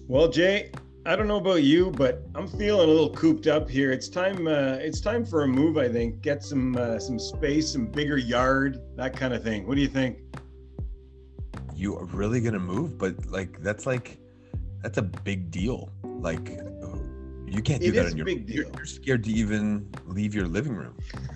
Well, Jay, I don't know about you, but I'm feeling a little cooped up here. It's time. It's time for a move. I think get some space, some bigger yard, that kind of thing. What do you think? You are really gonna move, but that's a big deal. Like you can't do It that is on a your. big deal. You're scared to even leave your living room.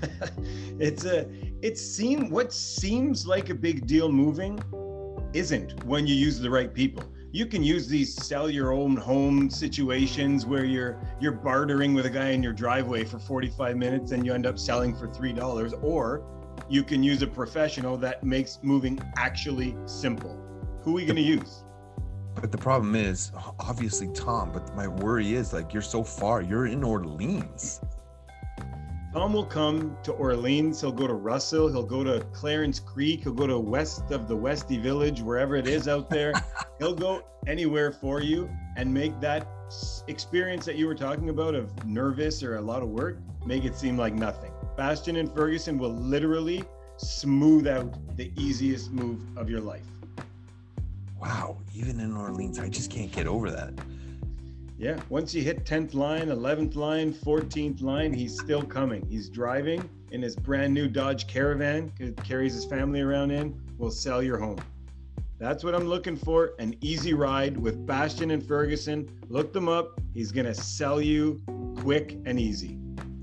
What seems like a big deal moving isn't when you use the right people. You can use these sell your own home situations where you're bartering with a guy in your driveway for 45 minutes and you end up selling for $3, or you can use a professional that makes moving actually simple. Who are we going to use? But the problem is, obviously, Tom. But my worry is, you're so far. You're in Orleans. Tom will come to Orleans. He'll go to Russell. He'll go to Clarence Creek. He'll go to west of the Westy Village, wherever it is out there. He'll go anywhere for you and make that experience that you were talking about of nervous or a lot of work, make it seem like nothing. Bastian and Ferguson will literally smooth out the easiest move of your life. Wow, even in Orleans, I just can't get over that. Yeah, once you hit 10th line, 11th line, 14th line, he's still coming. He's driving in his brand new Dodge Caravan, carries his family around in, will sell your home. That's what I'm looking for, an easy ride with Bastian and Ferguson. Look them up. He's going to sell you quick and easy.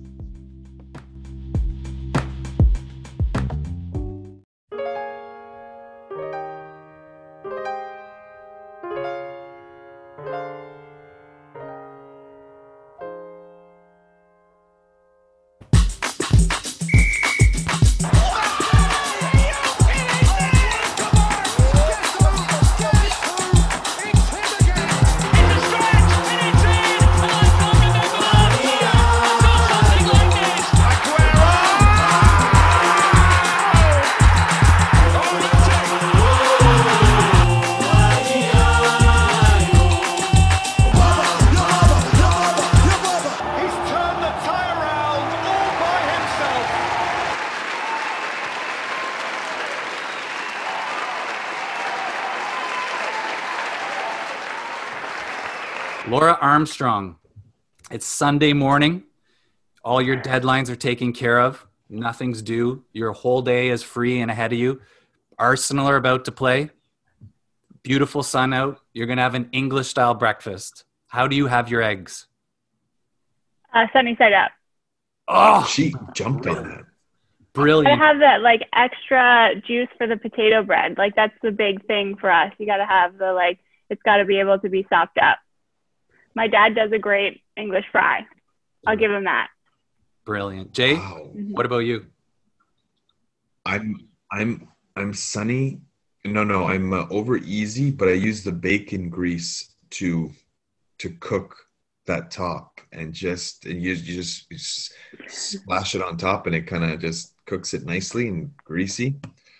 Laura Armstrong, it's Sunday morning. All your deadlines are taken care of. Nothing's due. Your whole day is free and ahead of you. Arsenal are about to play. Beautiful sun out. You're going to have an English-style breakfast. How do you have your eggs? Sunny side up. Oh, she jumped on that. Brilliant. I have that extra juice for the potato bread. That's the big thing for us. You got to have it's got to be able to be sopped up. My dad does a great English fry. I'll give him that. Brilliant. Jay, Wow. What about you? I'm sunny. No, I'm over easy, but I use the bacon grease to cook that top, and you just splash it on top, and it kind of just cooks it nicely and greasy.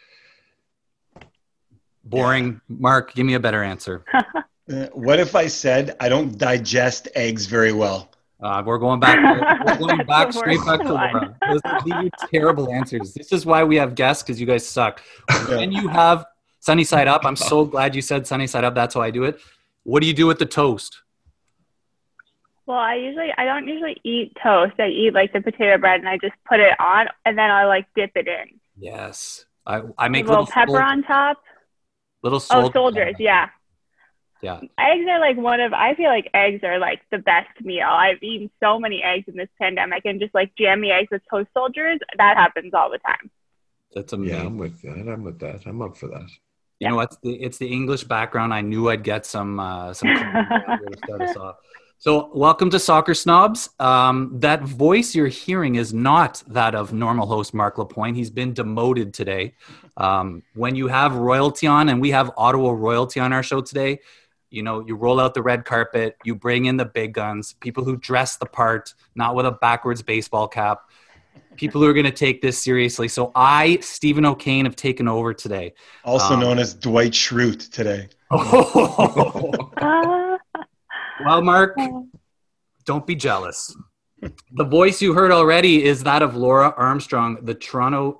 Boring. Yeah. Mark, give me a better answer. What if I said I don't digest eggs very well? We're going back straight back to Laura. These are terrible answers. This is why we have guests, because you guys suck. When you have sunny side up, I'm so glad you said sunny side up. That's how I do it. What do you do with the toast? Well, I don't usually eat toast. I eat the potato bread, and I just put it on, and then I dip it in. Yes. I make a little pepper on top. Little soldiers, yeah. Yeah. Eggs are I feel like eggs are the best meal. I've eaten so many eggs in this pandemic, and just jammy eggs with toast soldiers, that happens all the time. That's amazing. Yeah, I'm with that. I'm up for that. You know what? It's the English background. I knew I'd get some to start us off. So welcome to Soccer Snobs. That voice you're hearing is not that of normal host Mark Lapointe. He's been demoted today. When you have royalty on, and we have Ottawa royalty on our show today, you roll out the red carpet, you bring in the big guns, people who dress the part, not with a backwards baseball cap, people who are going to take this seriously. So I, Stephen O'Kane, have taken over today. Also known as Dwight Schrute today. Well, Mark, don't be jealous. The voice you heard already is that of Laura Armstrong, a Toronto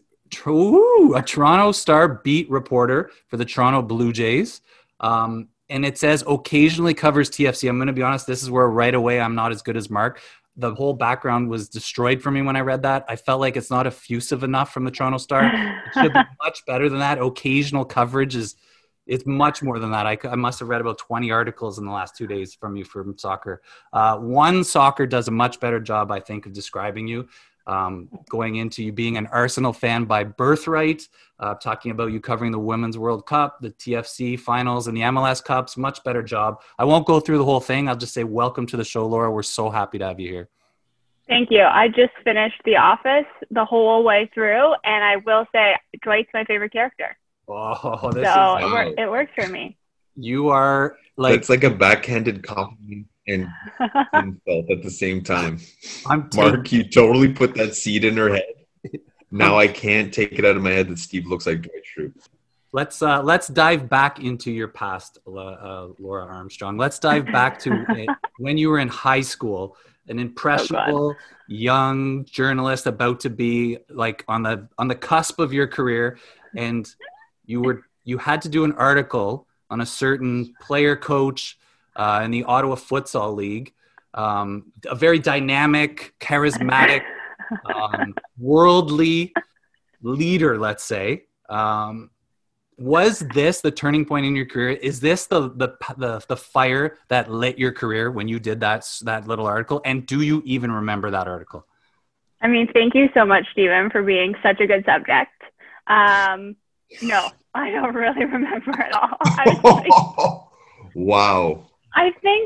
Star beat reporter for the Toronto Blue Jays. and it says occasionally covers TFC. I'm going to be honest, this is where right away I'm not as good as Mark. The whole background was destroyed for me when I read that. I felt like it's not effusive enough from the Toronto Star. It should be much better than that. Occasional coverage it's much more than that. I must have read about 20 articles in the last 2 days from you from Soccer. One Soccer does a much better job, I think, of describing you. Going into you being an Arsenal fan by birthright, talking about you covering the Women's World Cup, the TFC finals, and the MLS Cups. Much better job. I won't go through the whole thing. I'll just say welcome to the show, Laura. We're so happy to have you here. Thank you. I just finished The Office the whole way through, and I will say Dwight's my favorite character. Oh, It works for me. You are like... It's like a backhanded compliment and insult at the same time. Mark, you totally put that seed in her head. Now I can't take it out of my head that Steve looks like Dwight Schrute. Let's dive back into your past, Laura Armstrong. Let's dive back to when you were in high school, an impressionable young journalist about to be like on the cusp of your career, and you had to do an article on a certain player coach in the Ottawa Futsal League, a very dynamic, charismatic, worldly leader, let's say. Was this the turning point in your career? Is this the fire that lit your career when you did that little article? And do you even remember that article? I mean, thank you so much, Stephen, for being such a good subject. No, I don't really remember at all. Wow. I think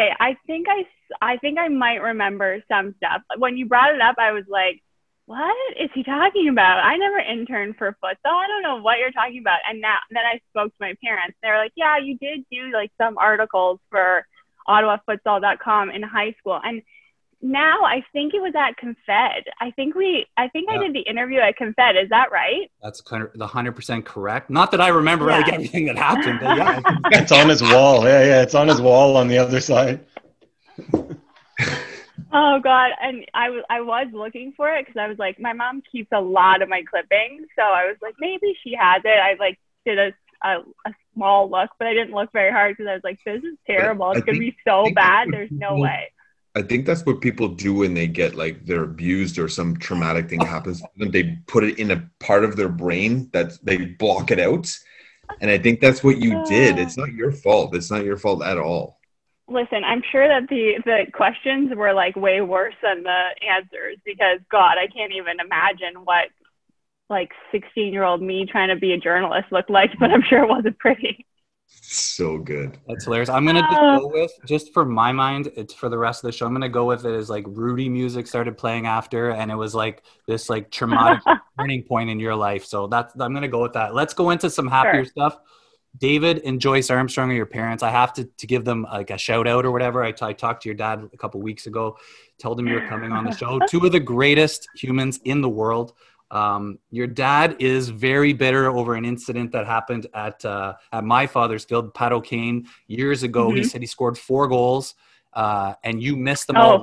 I might remember some stuff. When you brought it up, I was like, what is he talking about? I never interned for futsal. I don't know what you're talking about. And then I spoke to my parents. They were like, yeah, you did do like some articles for OttawaFutsal.com in high school. And now I think it was at Confed. I did the interview at Confed. Is that right? That's kind of the 100% correct. Not that I remember like everything that happened, but yeah. It's on his wall. Yeah, it's on his wall on the other side. Oh God. And I was looking for it because I was like, my mom keeps a lot of my clippings. So I was like, maybe she has it. I like did a small look, but I didn't look very hard because I was like, this is terrible. It's going to be so bad. There's no way. I think that's what people do when they get like they're abused or some traumatic thing happens to them. They put it in a part of their brain that they block it out. And I think that's what you did. It's not your fault. It's not your fault at all. Listen, I'm sure that the questions were like way worse than the answers because God, I can't even imagine what like 16-year-old me trying to be a journalist looked like, but I'm sure it wasn't pretty. So good. That's hilarious. I'm gonna just go with, just for my mind, it's for the rest of the show, I'm gonna go with it as like Rudy music started playing after, and it was like this like traumatic turning point in your life. So I'm gonna go with that. Let's go into some happier stuff. David and Joyce Armstrong are your parents. I have to give them like a shout out or whatever. I talked to your dad a couple weeks ago, told him you were coming on the show. Two of the greatest humans in the world. Your dad is very bitter over an incident that happened at my father's field, Pat O'Kane, years ago. Mm-hmm. He said he scored 4 goals and you missed them all.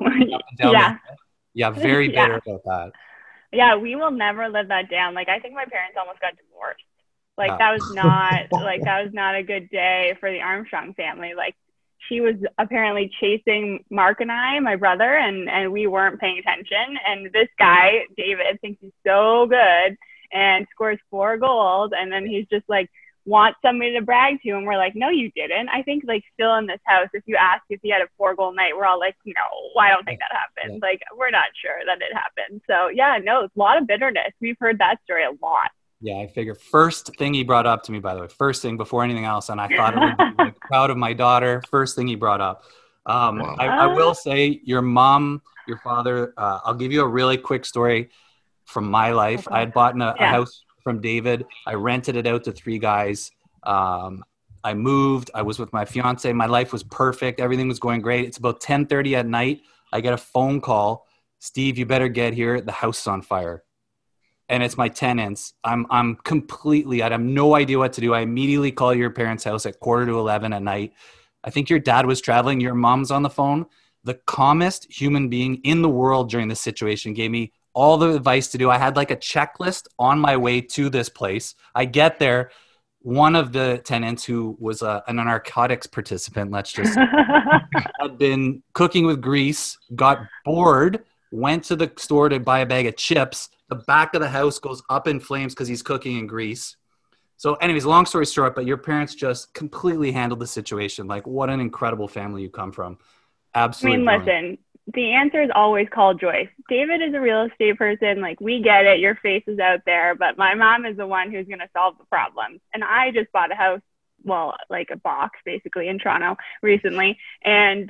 Yeah, very bitter about that. Yeah, we will never live that down. Like, I think my parents almost got divorced. Like, that was not a good day for the Armstrong family. Like, she was apparently chasing Mark and I, my brother, and we weren't paying attention. And this guy, David, thinks he's so good and scores 4 goals. And then he's just like, wants somebody to brag to. And we're like, no, you didn't. I think like still in this house, if you ask if he had a 4-goal night, we're all like, no, I don't think that happened. Like, we're not sure that it happened. So yeah, no, it's a lot of bitterness. We've heard that story a lot. Yeah, I figure first thing he brought up to me, by the way, first thing before anything else, and I thought it would be like, proud of my daughter. First thing he brought up. Wow. I will say your mom, your father, I'll give you a really quick story from my life. I had bought a house from David. I rented it out to 3 guys. I moved. I was with my fiance. My life was perfect. Everything was going great. It's about 10:30 at night. I get a phone call. Steve, you better get here. The house is on fire. And it's my tenants. I'm completely, I have no idea what to do. I immediately call your parents' house at 10:45 at night. I think your dad was traveling. Your mom's on the phone. The calmest human being in the world during this situation gave me all the advice to do. I had like a checklist on my way to this place. I get there. one of the tenants who was a narcotics participant, let's just had been cooking with grease, got bored, went to the store to buy a bag of chips. The back of the house goes up in flames because he's cooking in grease. So anyways, long story short, but your parents just completely handled the situation. Like, what an incredible family you come from. Absolutely. I mean, listen, the answer is always call Joyce. David is a real estate person. Like, we get it. Your face is out there. But my mom is the one who's going to solve the problems. And I just bought a house, well, like a box basically in Toronto recently. And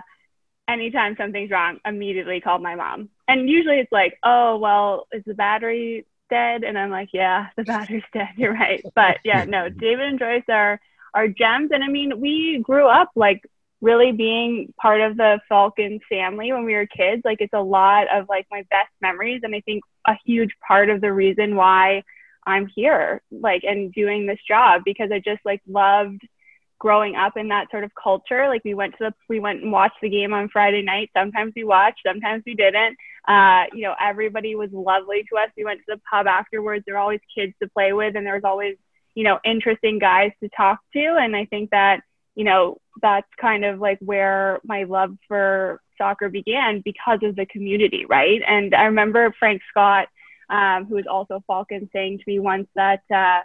anytime something's wrong, immediately call my mom. And usually it's like, oh, well, is the battery dead? And I'm like, yeah, the battery's dead. You're right. But yeah, no, David and Joyce are gems. And I mean, we grew up like really being part of the Falcons family when we were kids. Like, it's a lot of like my best memories. And I think a huge part of the reason why I'm here, like, and doing this job, because I just like loved growing up in that sort of culture. Like, we went and watched the game on Friday night. Sometimes we watched, sometimes we didn't. You know, everybody was lovely to us. We went to the pub afterwards. There were always kids to play with, and there was always, you know, interesting guys to talk to. And I think that, you know, that's kind of like where my love for soccer began, because of the community, right? And I remember Frank Scott, who is also Falcon, saying to me once that,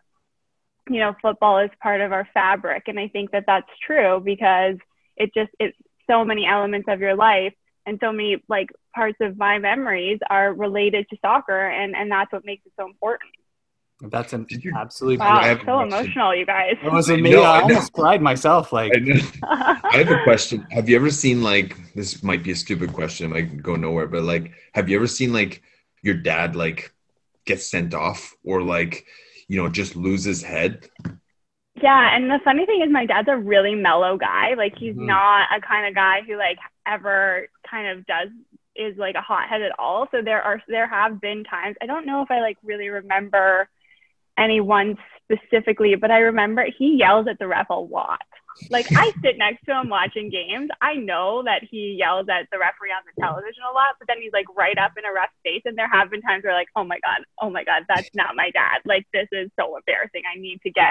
you know, football is part of our fabric. And I think that that's true, because it's so many elements of your life, and so many like parts of my memories are related to soccer, and that's what makes it so important. That's an absolutely wow, it's so emotional, you guys. It was amazing. I almost cried myself. Like, I have a question. Have you ever seen, like, this might be a stupid question, it might go nowhere, but like, have you ever seen like your dad like get sent off, or like, you know, just lose his head? Yeah, and the funny thing is, my dad's a really mellow guy. Like, he's not a kind of guy who like ever kind of is like a hothead at all. So there have been times, I don't know if I like really remember anyone specifically, but I remember he yells at the ref a lot. Like, I sit next to him watching games. I know that he yells at the referee on the television a lot, but then he's like right up in a ref's face. And there have been times where like, oh my God, that's not my dad. Like, this is so embarrassing. I need to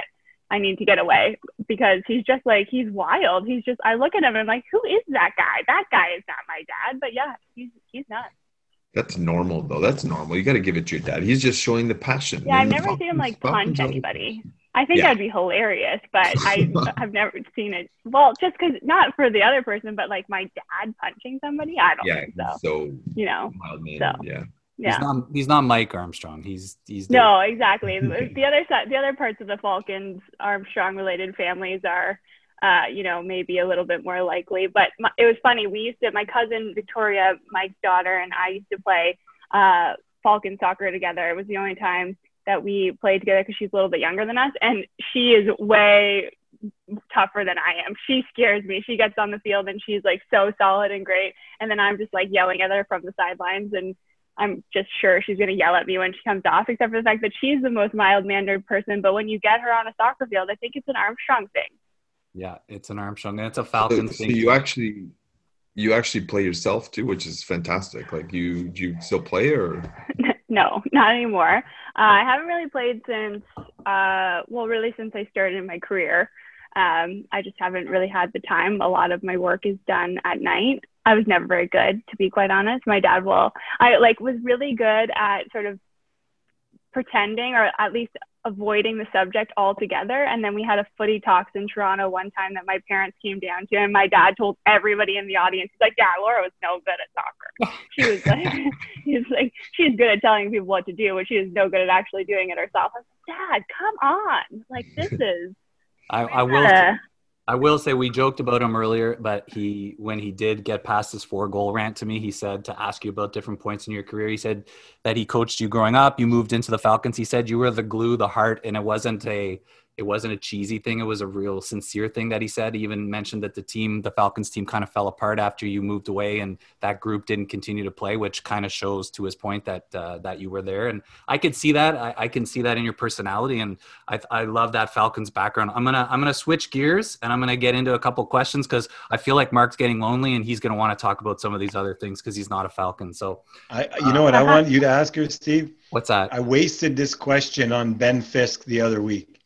get away, because he's just like, he's wild. I look at him and I'm like, who is that guy? That guy is not my dad. But yeah, he's nuts. That's normal, though. That's normal. You got to give it to your dad. He's just showing the passion. Yeah, I've never seen him like punch anybody. I think that'd be hilarious, but I've never seen it. Well, just because, not for the other person, but like my dad punching somebody, I don't think so. So, you know, mild man, so yeah. He's not Mike Armstrong. He's no, exactly. The other parts of the Falcons Armstrong related families are, you know, maybe a little bit more likely. But it was funny. My cousin Victoria, Mike's daughter, and I used to play Falcon soccer together. It was the only time that we played together, because she's a little bit younger than us, and she is way tougher than I am. She scares me. She gets on the field and she's like so solid and great, and then I'm just like yelling at her from the sidelines, and I'm just sure she's going to yell at me when she comes off, except for the fact that she's the most mild-mannered person. But when you get her on a soccer field, I think it's an Armstrong thing. Yeah, it's an Armstrong, and it's a Falcon thing. So you actually play yourself too, which is fantastic. Like, do you still play, or? No, not anymore. I haven't really played since I started my career. I just haven't really had the time. A lot of my work is done at night. I was never very good, to be quite honest. My dad was really good at sort of pretending, or at least avoiding the subject altogether. And then we had a footy talks in Toronto one time that my parents came down to, and my dad told everybody in the audience, he's like, yeah, Laura was no good at soccer. She was like, she's good at telling people what to do, but she is no good at actually doing it herself. I was like, Dad, come on. Like, this is... I will say, we joked about him earlier, but when he did get past his 4-goal rant to me, he said to ask you about different points in your career. He said that he coached you growing up. You moved into the Falcons. He said you were the glue, the heart, and it wasn't a cheesy thing. It was a real sincere thing that he said. He even mentioned that the Falcons team kind of fell apart after you moved away, and that group didn't continue to play, which kind of shows to his point that you were there. And I could see that. I can see that in your personality, and I love that Falcons background. I'm gonna switch gears, and I'm gonna get into a couple questions, because I feel like Mark's getting lonely, and he's gonna want to talk about some of these other things because he's not a Falcon. So, you know what I want you to ask her, Steve? What's that? I wasted this question on Ben Fisk the other week.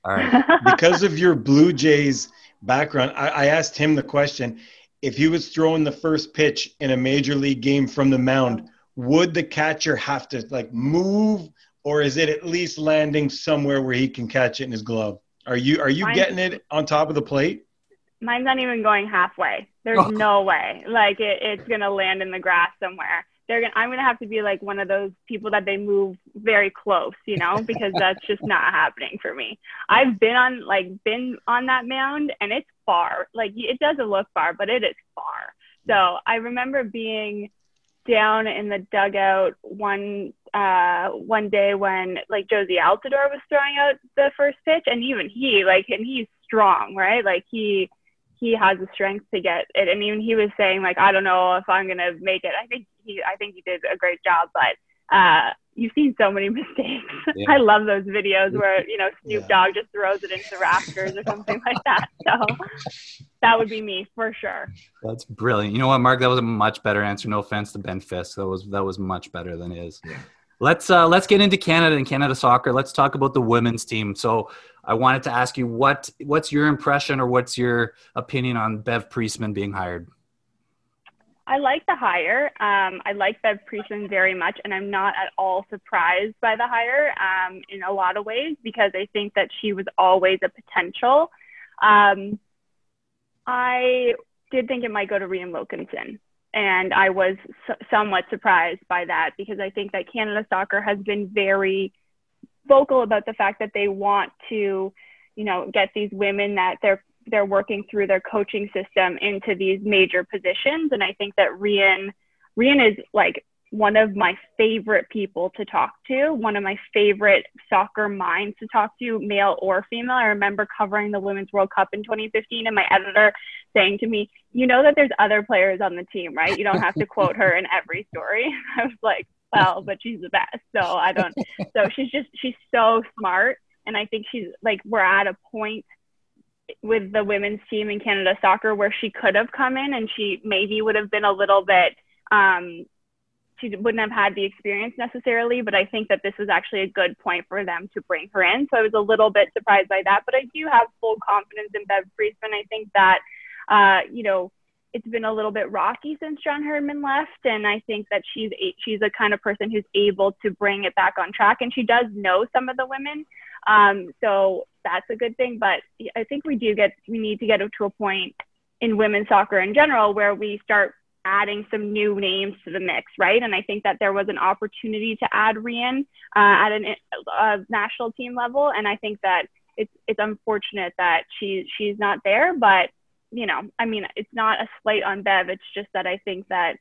All right. Because of your Blue Jays background, I asked him the question, if he was throwing the first pitch in a major league game from the mound, would the catcher have to like move, or is it at least landing somewhere where he can catch it in his glove? Are you getting it on top of the plate? Mine's not even going halfway. There's no way. Like it's gonna land in the grass somewhere. I'm gonna have to be like one of those people that they move very close, you know, because that's just not happening for me. I've been on that mound, and it's far. Like it doesn't look far, but it is far. So I remember being down in the dugout one day when like Josie Altidore was throwing out the first pitch, and even and he's strong, right? Like he has the strength to get it, and even he was saying like, I don't know if I'm gonna make it. I think he did a great job, but you've seen so many mistakes. Yeah. I love those videos where Snoop Dogg just throws it into the rafters or something like that. So that would be me for sure. That's brilliant. You know what, Mark? That was a much better answer. No offense to Ben Fisk. That was much better than his. Yeah. Let's get into Canada and Canada soccer. Let's talk about the women's team. So I wanted to ask you what's your impression or what's your opinion on Bev Priestman being hired? I like the hire. I like Bev Priestman very much, and I'm not at all surprised by the hire in a lot of ways, because I think that she was always a potential. I did think it might go to Rhian Wilkinson, and I was somewhat surprised by that, because I think that Canada Soccer has been very vocal about the fact that they want to, get these women that they're working through their coaching system into these major positions. And I think that Rhian is like one of my favorite people to talk to, one of my favorite soccer minds to talk to, male or female. I remember covering the Women's World Cup in 2015, and my editor saying to me, that there's other players on the team, right? You don't have to quote her in every story. I was like, well, but she's the best. So she's so smart. And I think she's like, we're at a point with the women's team in Canada Soccer where she could have come in and she maybe would have been a little bit, she wouldn't have had the experience necessarily, but I think that this was actually a good point for them to bring her in. So I was a little bit surprised by that, but I do have full confidence in Bev Priestman. I think that, it's been a little bit rocky since John Herdman left, and I think that she's the kind of person who's able to bring it back on track, and she does know some of the women. So that's a good thing, but I think we need to get to a point in women's soccer in general where we start adding some new names to the mix, right? And I think that there was an opportunity to add Rhian at a national team level, and I think that it's unfortunate that she's not there, but it's not a slight on Bev. It's just that I think that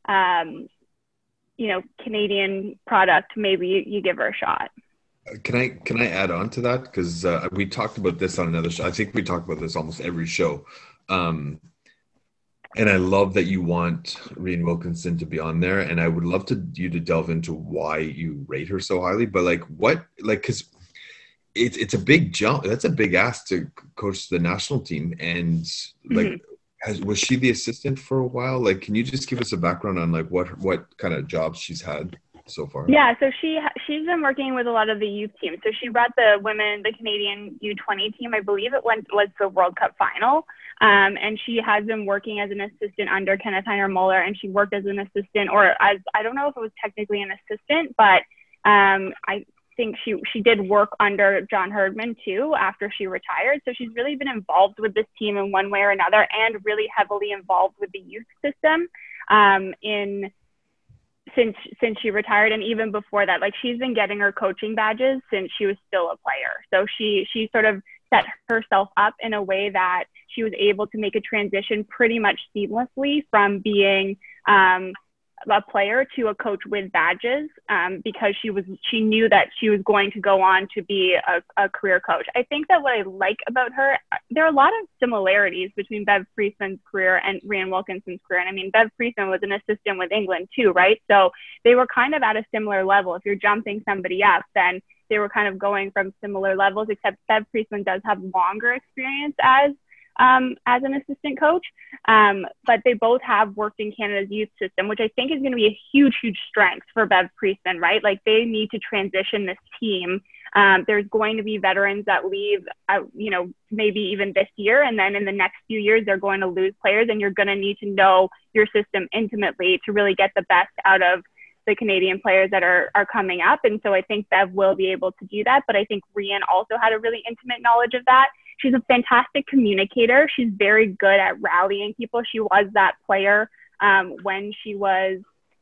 Canadian product, maybe you give her a shot. Can I add on to that? Because we talked about this on another show. I think we talk about this almost every show. And I love that you want Rhian Wilkinson to be on there. And I would love you to delve into why you rate her so highly. But because it's a big jump. That's a big ask to coach the national team. And was she the assistant for a while? Like, can you just give us a background on like what kind of jobs she's had so far? Yeah, so she's been working with a lot of the youth teams. So she brought the Canadian U20 team. I believe it was the World Cup final. And she has been working as an assistant under Kenneth Heiner-Muller, and she worked as an assistant, I don't know if it was technically an assistant, but I think she did work under John Herdman too after she retired. So she's really been involved with this team in one way or another, and really heavily involved with the youth system since she retired. And even before that, like, she's been getting her coaching badges since she was still a player. So she sort of set herself up in a way that she was able to make a transition pretty much seamlessly from being a player to a coach with badges, because she knew that she was going to go on to be a career coach. I think that what I like about her, there are a lot of similarities between Bev Priestman's career and Rhian Wilkinson's career. And I mean, Bev Priestman was an assistant with England too, right? So they were kind of at a similar level. If you're jumping somebody up, then they were kind of going from similar levels, except Bev Priestman does have longer experience as an assistant coach. But they both have worked in Canada's youth system, which I think is going to be a huge, huge strength for Bev Priestman, right? Like, they need to transition this team There's going to be veterans that leave, maybe even this year. And then in the next few years, they're going to lose players, and you're going to need to know your system intimately to really get the best out of the Canadian players that are coming up. And so I think Bev will be able to do that. But I think Rian also had a really intimate knowledge of that. She's a fantastic communicator. She's very good at rallying people. She was that player when she was,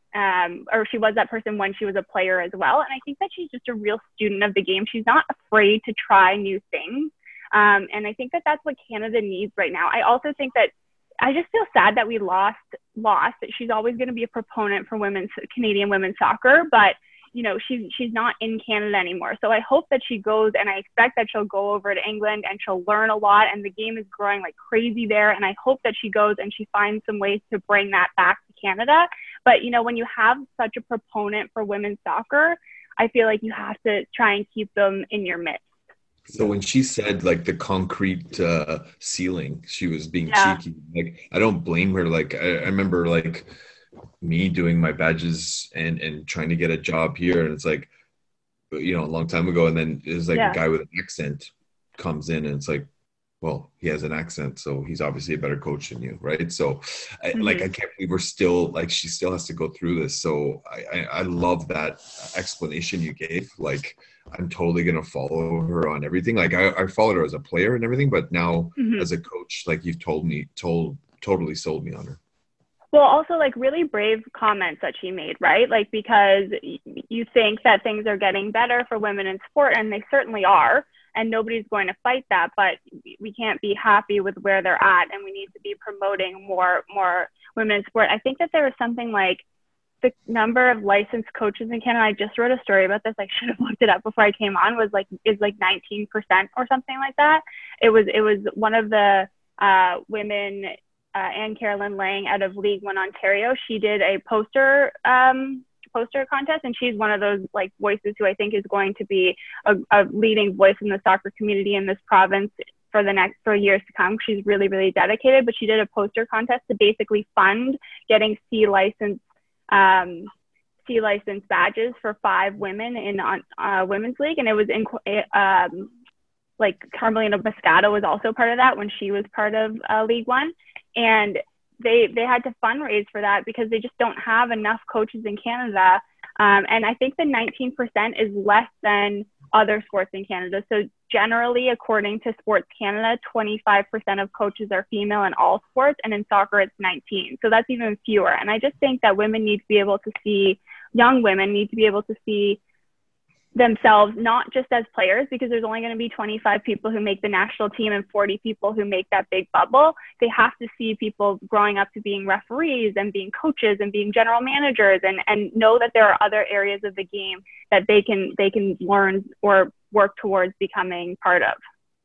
or she was that person when she was a player as well. And I think that she's just a real student of the game. She's not afraid to try new things. And I think that that's what Canada needs right now. I also think that I just feel sad that we lost. She's always going to be a proponent for Canadian women's soccer, but she's not in Canada anymore. So I hope that she goes, and I expect that she'll go over to England and she'll learn a lot, and the game is growing like crazy there. And I hope that she goes and she finds some ways to bring that back to Canada. But when you have such a proponent for women's soccer, I feel like you have to try and keep them in your midst. So when she said like the concrete ceiling, she was being cheeky. Like, I don't blame her. Like, I remember like me doing my badges and trying to get a job here, and it's like, a long time ago. And then there's like a guy with an accent comes in, and it's like, well, he has an accent, so he's obviously a better coach than you, right? So I can't believe we're still like, she still has to go through this. So I love that explanation you gave. Like, I'm totally going to follow her on everything. Like, I followed her as a player and everything, but now as a coach, like you've totally sold me on her. Well, also like really brave comments that she made, right? Like, because you think that things are getting better for women in sport, and they certainly are, and nobody's going to fight that, but we can't be happy with where they're at, and we need to be promoting more women in sport. I think that there was something like the number of licensed coaches in Canada. I just wrote a story about this. I should have looked it up before I came on. Is like 19% or something like that. It was one of the women, Anne Carolyn Lang out of League One Ontario. She did a poster contest, and she's one of those like voices who I think is going to be a leading voice in the soccer community in this province for years to come. She's really, really dedicated. But she did a poster contest to basically fund getting C license badges for 5 women in women's league, and it was like Carmelina Moscato was also part of that when she was part of League One, and they had to fundraise for that because they just don't have enough coaches in Canada, and I think the 19% is less than other sports in Canada. So generally, according to Sports Canada, 25% of coaches are female in all sports, and in soccer it's 19. So that's even fewer. And I just think that women need to be able to see, young women need to be able to see themselves not just as players, because there's only going to be 25 people who make the national team and 40 people who make that big bubble. They have to see people growing up to being referees and being coaches and being general managers, and know that there are other areas of the game that they can learn or work towards becoming part of.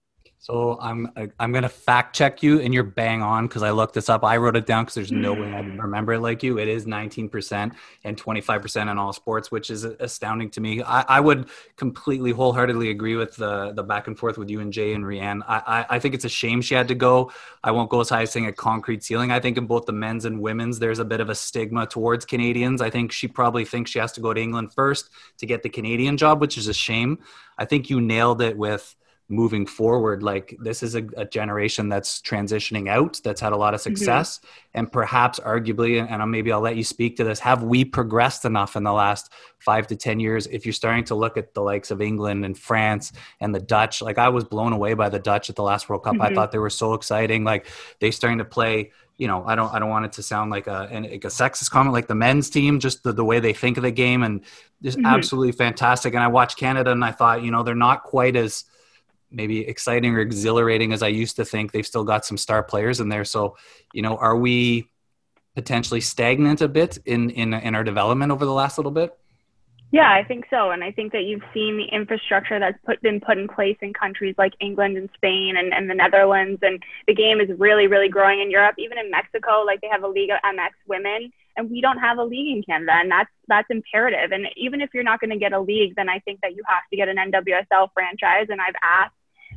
So I'm going to fact check you, and you're bang on, because I looked this up. I wrote it down because there's no way I remember it like you. It is 19% and 25% in all sports, which is astounding to me. I would completely wholeheartedly agree with the back and forth with you and Jay and Rianne. I think it's a shame she had to go. I won't go as high as saying a concrete ceiling. I think in both the men's and women's, there's a bit of a stigma towards Canadians. I think she probably thinks she has to go to England first to get the Canadian job, which is a shame. I think you nailed it with moving forward. Like, this is a generation that's transitioning out, that's had a lot of success, and perhaps arguably, and maybe I'll let you speak to this, have we progressed enough in the last 5 to 10 years? If you're starting to look at the likes of England and France and the Dutch, like I was blown away by the Dutch at the last World Cup. I thought they were so exciting. Like, they starting to play, I don't want it to sound like a sexist comment, like the men's team, just the way they think of the game, and just absolutely fantastic. And I watched Canada, and I thought, they're not quite as maybe exciting or exhilarating as I used to think. They've still got some star players in there. So, are we potentially stagnant a bit in our development over the last little bit? Yeah, I think so. And I think that you've seen the infrastructure that's been put in place in countries like England and Spain and the Netherlands. And the game is really, really growing in Europe. Even in Mexico, like they have a League of MX women, and we don't have a league in Canada. And that's imperative. And even if you're not going to get a league, then I think that you have to get an NWSL franchise. And I've asked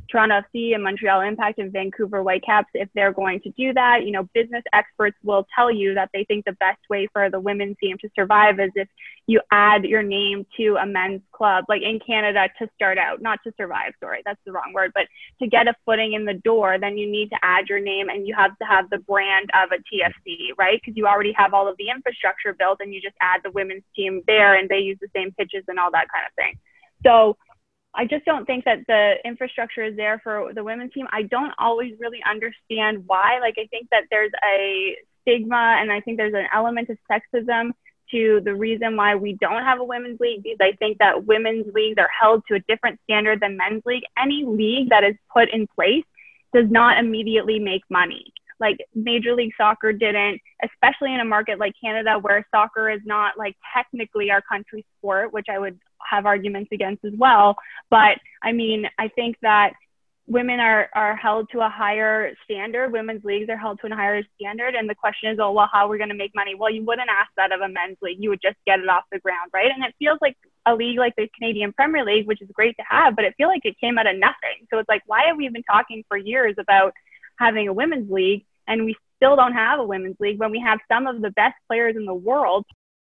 Toronto FC and Montreal Impact and Vancouver Whitecaps, if they're going to do that. You know, business experts will tell you that they think the best way for the women's team to survive is if you add your name to a men's club, like in Canada, to start out, not to survive, sorry, that's the wrong word, but to get a footing in the door, then you need to add your name and you have to have the brand of a TFC, right? Because you already have all of the infrastructure built and you just add the women's team there and they use the same pitches and all that kind of thing. So I just don't think that the infrastructure is there for the women's team. I don't always really understand why. Like, I think that there's a stigma and I think there's an element of sexism to the reason why we don't have a women's league, because I think that women's leagues are held to a different standard than men's league. Any league that is put in place does not immediately make money. Like Major League Soccer didn't, especially in a market like Canada where soccer is not like technically our country's sport, which I would have arguments against as well. But I mean, I think that women are held to a higher standard. Women's leagues are held to a higher standard. And the question is, oh, well, how are we going to make money? Well, you wouldn't ask that of a men's league. You would just get it off the ground, right? And it feels like a league like the Canadian Premier League, which is great to have, but it feels like it came out of nothing. So it's like, why have we been talking for years about having a women's league and we still don't have a women's league when we have some of the best players in the world?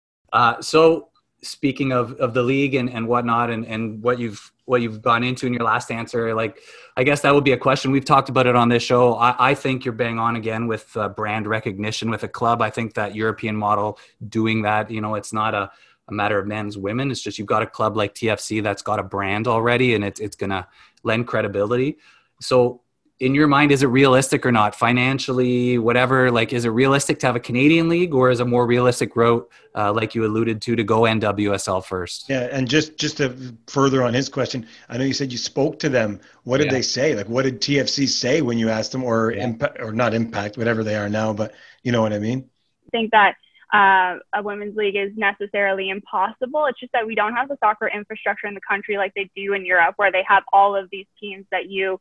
So speaking of the league and whatnot and what you've gone into in your last answer, like, I guess that would be a question. We've talked about it on this show. I think you're bang on again with brand recognition with a club. I think that European model doing that, you know, it's not a matter of men's, women. It's just, you've got a club like TFC that's got a brand already and it's going to lend credibility. So in your mind, is it realistic or not, financially, whatever? Like, is it realistic to have a Canadian league, or is a more realistic route, like you alluded to go NWSL first? Yeah, and just to further on his question, I know you said you spoke to them. What did they say? Like, what did TFC say when you asked them, or Impact, or not Impact, whatever they are now? But you know what I mean. I think that a women's league is necessarily impossible. It's just that we don't have the soccer infrastructure in the country like they do in Europe, where they have all of these teams that you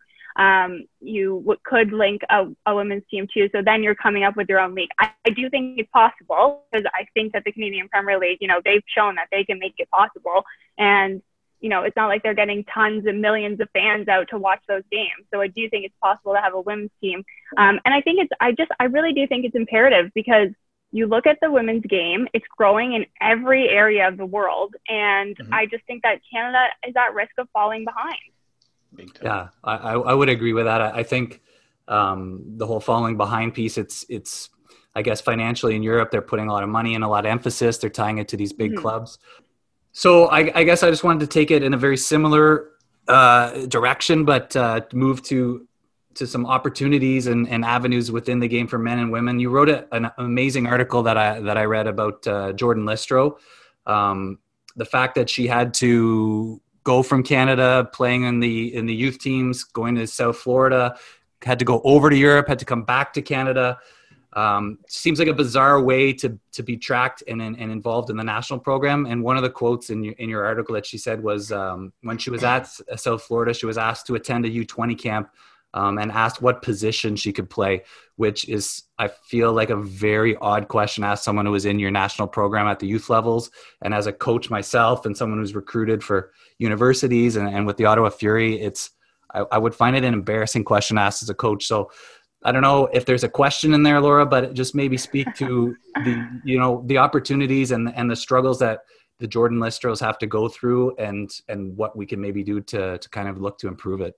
could link a women's team to. So then you're coming up with your own league. I do think it's possible, because I think that the Canadian Premier League, you know, they've shown that they can make it possible. And, you know, it's not like they're getting tons and millions of fans out to watch those games. So I do think it's possible to have a women's team. And I think I really do think it's imperative, because you look at the women's game, it's growing in every area of the world. And I just think that Canada is at risk of falling behind. Yeah, I would agree with that. I think the whole falling behind piece, it's I guess financially in Europe, they're putting a lot of money and a lot of emphasis. They're tying it to these big clubs. So I guess I just wanted to take it in a very similar direction, but move to some opportunities and avenues within the game for men and women. You wrote an amazing article that I read about Jordan Listro. The fact that she had to go from Canada, playing in the youth teams, going to South Florida, had to go over to Europe, had to come back to Canada. Seems like a bizarre way to be tracked and involved in the national program. And one of the quotes in your article that she said was, when she was at South Florida, she was asked to attend a U20 camp and asked what position she could play, which is, I feel like, a very odd question to ask someone who was in your national program at the youth levels. And as a coach myself and someone who's recruited for universities and with the Ottawa Fury, I would find it an embarrassing question asked as a coach. So I don't know if there's a question in there, Laura, but just maybe speak to the opportunities and the struggles that the Jordan Listros have to go through and what we can maybe do to kind of look to improve it.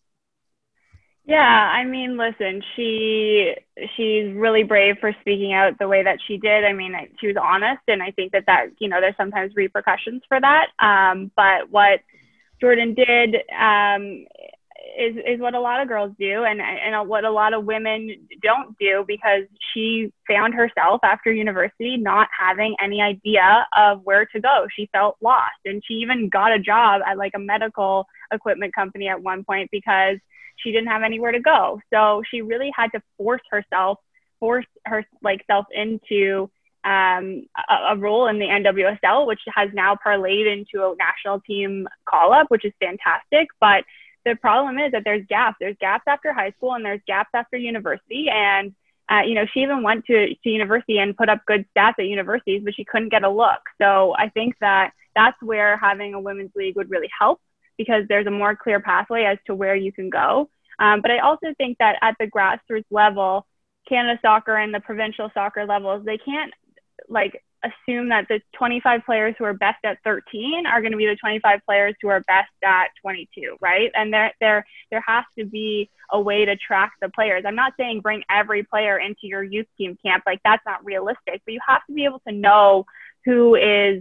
Yeah, I mean, listen, she's really brave for speaking out the way that she did. I mean, she was honest, and I think that there's sometimes repercussions for that. But what Jordan did is what a lot of girls do, and what a lot of women don't do, because she found herself after university not having any idea of where to go. She felt lost, and she even got a job at like a medical equipment company at one point because she didn't have anywhere to go. So she really had to force herself into a role in the NWSL, which has now parlayed into a national team call-up, which is fantastic. But the problem is that there's gaps. There's gaps after high school and there's gaps after university. And, she even went to university and put up good stats at universities, but she couldn't get a look. So I think that that's where having a women's league would really help. because there's a more clear pathway as to where you can go. But I also think that at the grassroots level, Canada Soccer and the provincial soccer levels, they can't like assume that the 25 players who are best at 13 are going to be the 25 players who are best at 22, right? And there has to be a way to track the players. I'm not saying bring every player into your youth team camp, like that's not realistic, but you have to be able to know who is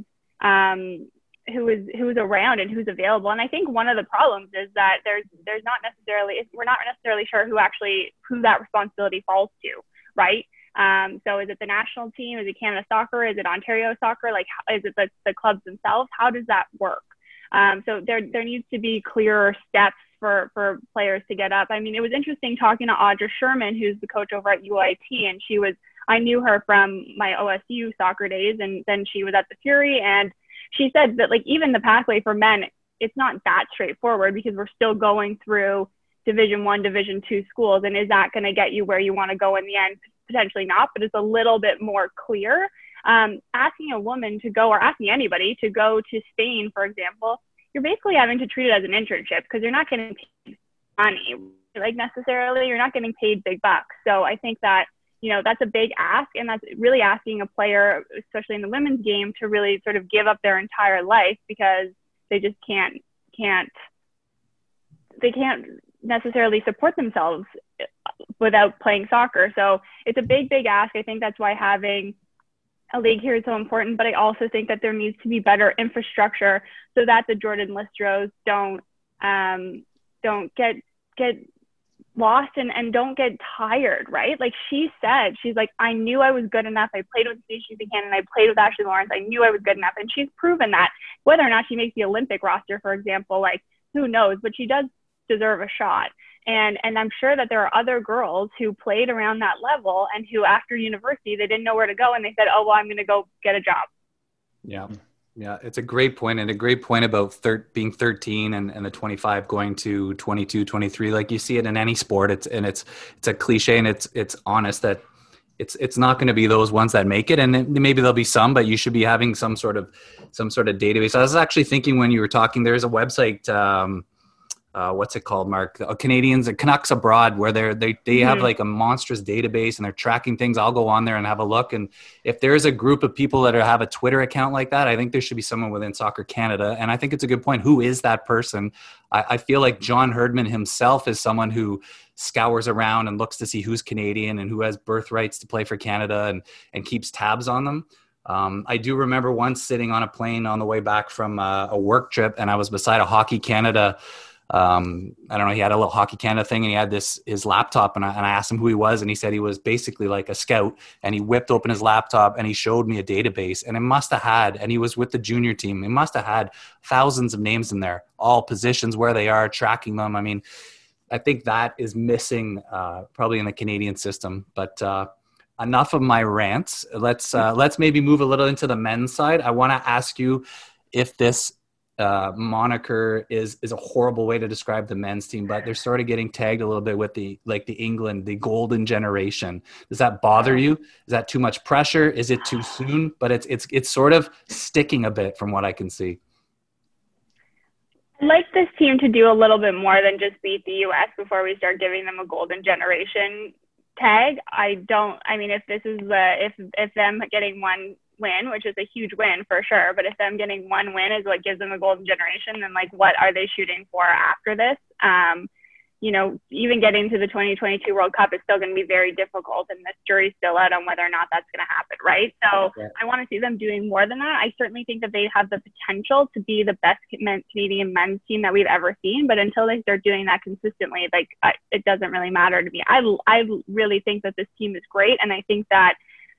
around and who's available. And I think one of the problems is that we're not necessarily sure who that responsibility falls to, right? So is it the national team? Is it Canada Soccer? Is it Ontario Soccer? Like, is it the clubs themselves? How does that work? So there needs to be clearer steps for players to get up. I mean, it was interesting talking to Audra Sherman, who's the coach over at UIT, and I knew her from my OSU soccer days, and then she was at the Fury, and she said that like even the pathway for men, it's not that straightforward because we're still going through Division I, Division II schools, and is that going to get you where you want to go in the end? Potentially not, but it's a little bit more clear. Asking a woman to go, or asking anybody to go to Spain, for example, you're basically having to treat it as an internship because you're not getting paid money, like necessarily, you're not getting paid big bucks. So I think that, that's a big ask, and that's really asking a player, especially in the women's game, to really sort of give up their entire life because they just can't necessarily support themselves without playing soccer. So it's a big ask. I think that's why having a league here is so important, but I also think that there needs to be better infrastructure so that the Jordan Listros don't get lost and don't get tired, right? Like she's like, I knew I was good enough. I played with Stacey Buchanan, I played with Ashley Lawrence. I knew I was good enough. And she's proven that. Whether or not she makes the Olympic roster, for example, like who knows, but she does deserve a shot. And I'm sure that there are other girls who played around that level and who after university, they didn't know where to go. And they said, oh, well, I'm going to go get a job. Yeah. Yeah. It's a great point, and a great point about being 13 and the 25 going to 22, 23. Like you see it in any sport. It's a cliche, and it's honest that it's not going to be those ones that make it. And maybe there'll be some, but you should be having some sort of database. I was actually thinking when you were talking, there's a website, what's it called, Mark? Canadians and Canucks Abroad, where they have like a monstrous database and they're tracking things. I'll go on there and have a look. And if there's a group of people that have a Twitter account like that, I think there should be someone within Soccer Canada. And I think it's a good point. Who is that person? I feel like John Herdman himself is someone who scours around and looks to see who's Canadian and who has birthrights to play for Canada and keeps tabs on them. I do remember once sitting on a plane on the way back from a work trip, and I was beside a Hockey Canada. I don't know. He had a little Hockey Canada thing, and he had his laptop, and I asked him who he was, and he said he was basically like a scout. And he whipped open his laptop and he showed me a database, and it must have had, and he was with the junior team. It must have had thousands of names in there, all positions, where they are, tracking them. I mean, I think that is missing probably in the Canadian system. But enough of my rants. Let's maybe move a little into the men's side. I want to ask you if this moniker is a horrible way to describe the men's team, but they're sort of getting tagged a little bit with the England, the golden generation. Does that bother you? Is that too much pressure? Is it too soon? But it's sort of sticking a bit from what I can see. I'd like this team to do a little bit more than just beat the US before we start giving them a golden generation tag. If this is if them getting one win, which is a huge win for sure, but if them getting one win is what gives them a golden generation, then like what are they shooting for after this? Even getting to the 2022 World Cup is still going to be very difficult, and the jury's still out on whether or not that's going to happen, right? So I want to see them doing more than that. I certainly think that they have the potential to be the best Canadian men's team that we've ever seen, but until they start doing that consistently, it doesn't really matter to me. I really think that this team is great, and I think that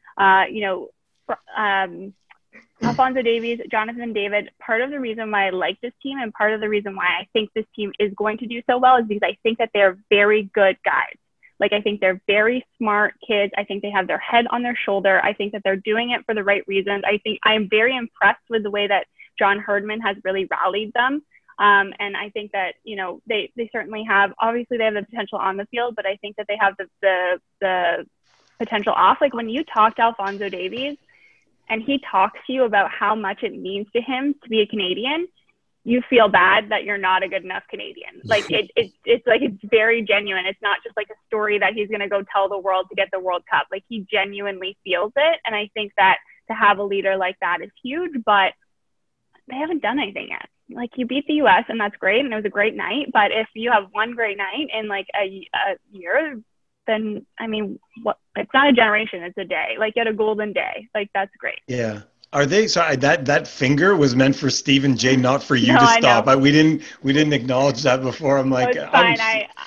Alphonso Davies, Jonathan David, part of the reason why I like this team and part of the reason why I think this team is going to do so well is because I think that they're very good guys. Like, I think they're very smart kids. I think they have their head on their shoulder. I think that they're doing it for the right reasons. I think I'm very impressed with the way that John Herdman has really rallied them. And I think that, they certainly have, obviously they have the potential on the field, but I think that they have the potential off. Like, when you talk to Alphonso Davies, and he talks to you about how much it means to him to be a Canadian, you feel bad that you're not a good enough Canadian. Like it's very genuine. It's not just like a story that he's going to go tell the world to get the World Cup. Like he genuinely feels it. And I think that to have a leader like that is huge, but they haven't done anything yet. Like you beat the US and that's great. And it was a great night. But if you have one great night in like a year, then I mean, it's not a generation, it's a day. Like you had a golden day. Like that's great. Yeah. Are they sorry? That finger was meant for Stephen J, not for you No, to I stop. know. We didn't acknowledge that before. I'm like, it's fine.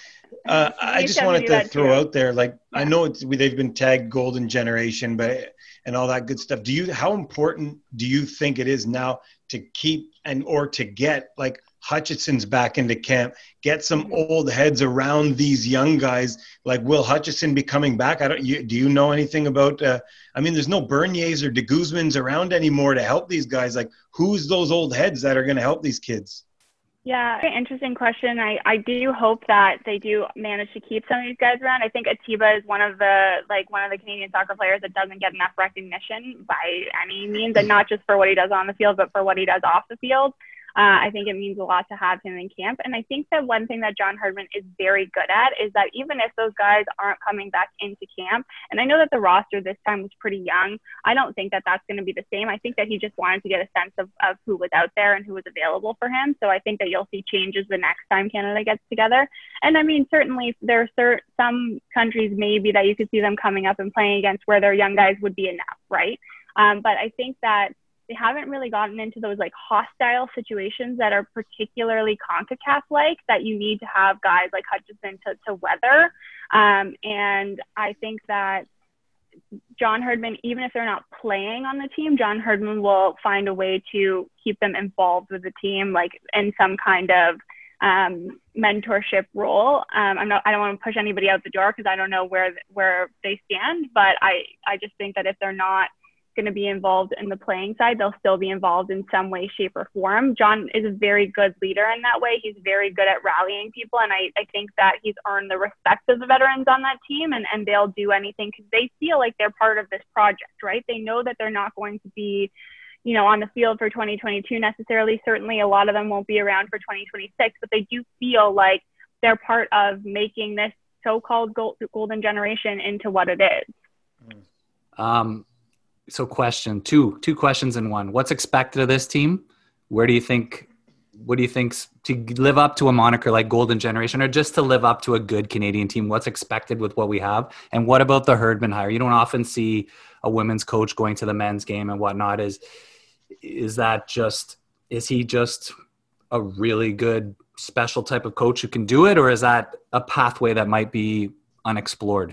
I just wanted to throw out there, like, yeah. I know they've been tagged golden generation, but and all that good stuff. How important do you think it is now to keep or to get like Hutchison's back into camp, get some old heads around these young guys? Like, will Hutchison be coming back? Do you know anything about, I mean, there's no Berniers or de Guzmans around anymore to help these guys. Like, who's those old heads that are going to help these kids? Yeah, interesting question. I do hope that they do manage to keep some of these guys around. I think Atiba is one of the Canadian soccer players that doesn't get enough recognition by any means, and not just for what he does on the field, but for what he does off the field. I think it means a lot to have him in camp. And I think that one thing that John Herdman is very good at is that even if those guys aren't coming back into camp, and I know that the roster this time was pretty young, I don't think that that's going to be the same. I think that he just wanted to get a sense of who was out there and who was available for him. So I think that you'll see changes the next time Canada gets together. And I mean, certainly there are some countries maybe that you could see them coming up and playing against where their young guys would be enough, right? But I think that they haven't really gotten into those like hostile situations that are particularly CONCACAF-like that you need to have guys like Hutchison to weather. And I think that John Herdman, even if they're not playing on the team, John Herdman will find a way to keep them involved with the team, like in some kind of mentorship role. I don't want to push anybody out the door because I don't know where they stand, but I just think that if they're not going to be involved in the playing side, they'll still be involved in some way, shape, or form. John is a very good leader in that way. He's very good at rallying people, and I think that he's earned the respect of the veterans on that team, and they'll do anything because they feel like they're part of this project, right? They know that they're not going to be, on the field for 2022 necessarily. Certainly a lot of them won't be around for 2026, but they do feel like they're part of making this so-called golden generation into what it is. So two questions in one. What's expected of this team? What do you think to live up to a moniker like Golden Generation, or just to live up to a good Canadian team? What's expected with what we have? And what about the Herdman hire? You don't often see a women's coach going to the men's game and whatnot. Is he just a really good special type of coach who can do it? Or is that a pathway that might be unexplored?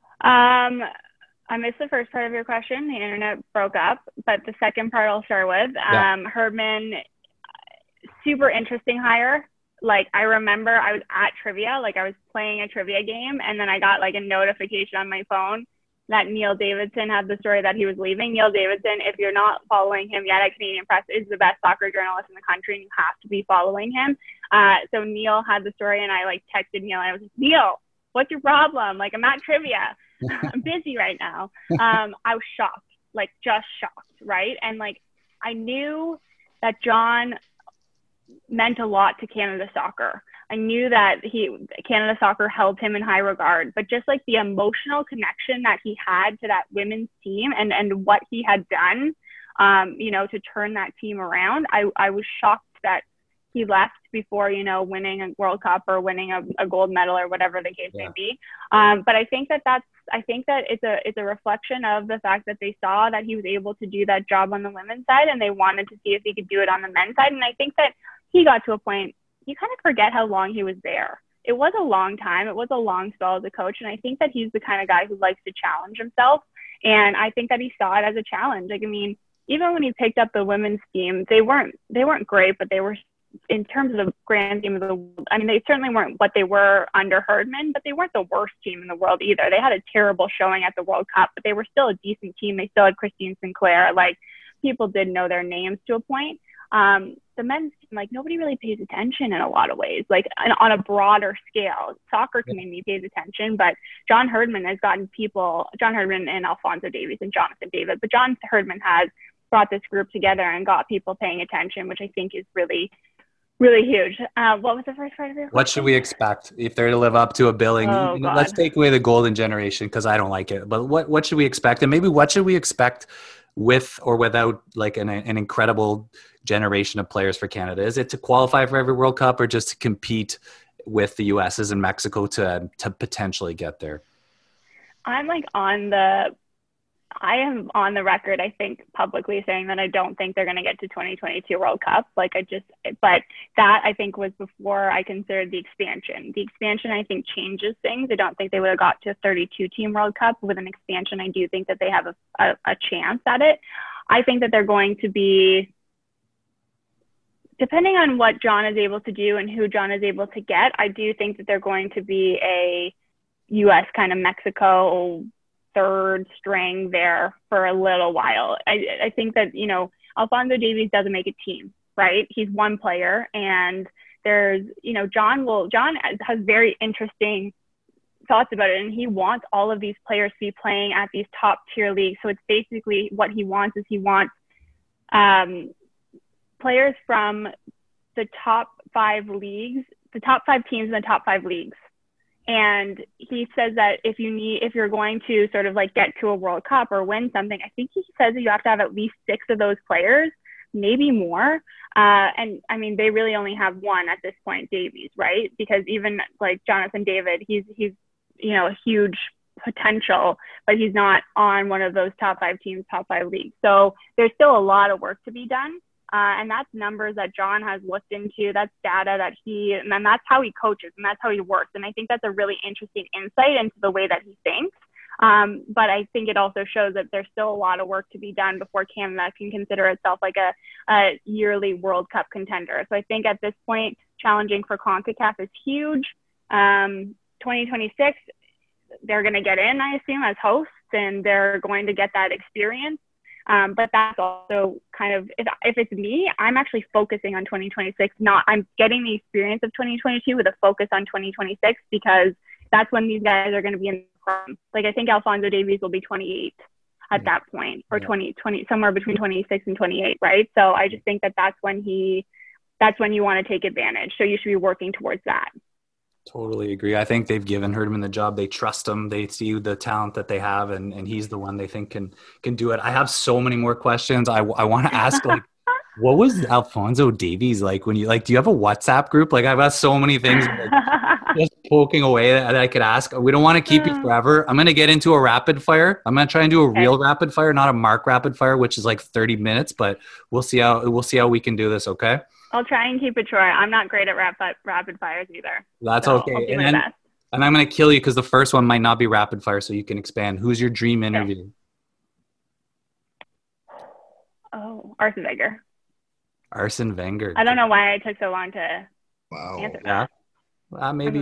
I missed the first part of your question. The internet broke up, but the second part I'll start with. Herdman, super interesting hire. Like, I remember I was at trivia, like I was playing a trivia game, and then I got like a notification on my phone that Neil Davidson had the story that he was leaving. Neil Davidson, if you're not following him yet at Canadian Press, is the best soccer journalist in the country, and you have to be following him. So Neil had the story, and I like texted Neil, and I was like, Neil, what's your problem? Like, I'm at trivia. I'm busy right now. I was shocked, like just shocked, right? And like I knew that John meant a lot to Canada soccer. I knew that Canada soccer held him in high regard, but just like the emotional connection that he had to that women's team and what he had done, to turn that team around, I was shocked that he left before, winning a World Cup or winning a gold medal or whatever the case may be. But I think that it's a reflection of the fact that they saw that he was able to do that job on the women's side, and they wanted to see if he could do it on the men's side. And I think that he got to a point, you kind of forget how long he was there. It was a long time. It was a long spell as a coach. And I think that he's the kind of guy who likes to challenge himself. And I think that he saw it as a challenge. Like, I mean, even when he picked up the women's team, they weren't great, but they were, in terms of the grand scheme of the world, I mean, they certainly weren't what they were under Herdman, but they weren't the worst team in the world either. They had a terrible showing at the World Cup, but they were still a decent team. They still had Christine Sinclair. Like, people did know their names to a point. The men's team, like, nobody really pays attention in a lot of ways, like on a broader scale. Soccer community pays attention, but John Herdman has gotten John Herdman and Alphonso Davies and Jonathan David, but John Herdman has brought this group together and got people paying attention, which I think is really Really huge. What was the first part of your question? What should we expect if they're to live up to a billing? Oh, God. Let's take away the golden generation because I don't like it. But what should we expect? And maybe what should we expect with or without like an incredible generation of players for Canada? Is it to qualify for every World Cup or just to compete with the US's and Mexico to potentially get there? I am on the record, I think, publicly saying that I don't think they're going to get to 2022 World Cup. But that I think was before I considered the expansion. The expansion, I think, changes things. I don't think they would have got to a 32-team World Cup. With an expansion, I do think that they have a chance at it. I think that they're going to be, depending on what John is able to do and who John is able to get, I do think that they're going to be a U.S. kind of Mexico third string there for a little while. I think that, Alphonso Davies doesn't make a team, right? He's one player, and there's, John has very interesting thoughts about it, and he wants all of these players to be playing at these top tier leagues. So it's basically what he wants is he wants players from the top 5 leagues, the top 5 teams in the top 5 leagues. And he says that if you're going to sort of like get to a World Cup or win something, I think he says that you have to have at least 6 of those players, maybe more. And I mean, they really only have one at this point, Davies, right? Because even like Jonathan David, he's a huge potential, but he's not on one of those top 5 teams, top 5 leagues. So there's still a lot of work to be done. And that's numbers that John has looked into. That's data and then that's how he coaches and that's how he works. And I think that's a really interesting insight into the way that he thinks. But I think it also shows that there's still a lot of work to be done before Canada can consider itself like a yearly World Cup contender. So I think at this point, challenging for CONCACAF is huge. 2026, they're going to get in, I assume, as hosts, and they're going to get that experience. But that's also kind of, if it's me, I'm actually focusing on 2026. I'm getting the experience of 2022 with a focus on 2026 because that's when these guys are going to be in the prime. Like I think Alphonso Davies will be 28 at that point, or 20, somewhere between 26 and 28, right? So I just think that's when you want to take advantage. So you should be working towards that. Totally agree. I think they've given Herdman the job. They trust him. They see the talent that they have, and he's the one they think can do it. I have so many more questions. I want to ask, like, what was Alphonso Davies like when do you have a WhatsApp group? Like, I've got so many things just poking away that I could ask. We don't want to keep you forever. I'm going to get into a rapid fire. I'm going to try and do a real rapid fire, not a Mark rapid fire, which is like 30 minutes, but we'll see how we can do this. Okay. I'll try and keep it short. I'm not great at rapid fires either. That's okay. And I'm going to kill you because the first one might not be rapid fire, so you can expand. Who's your dream interview? Oh, Arsene Wenger. Arsene Wenger. I don't know why I took so long to answer that. Yeah. Maybe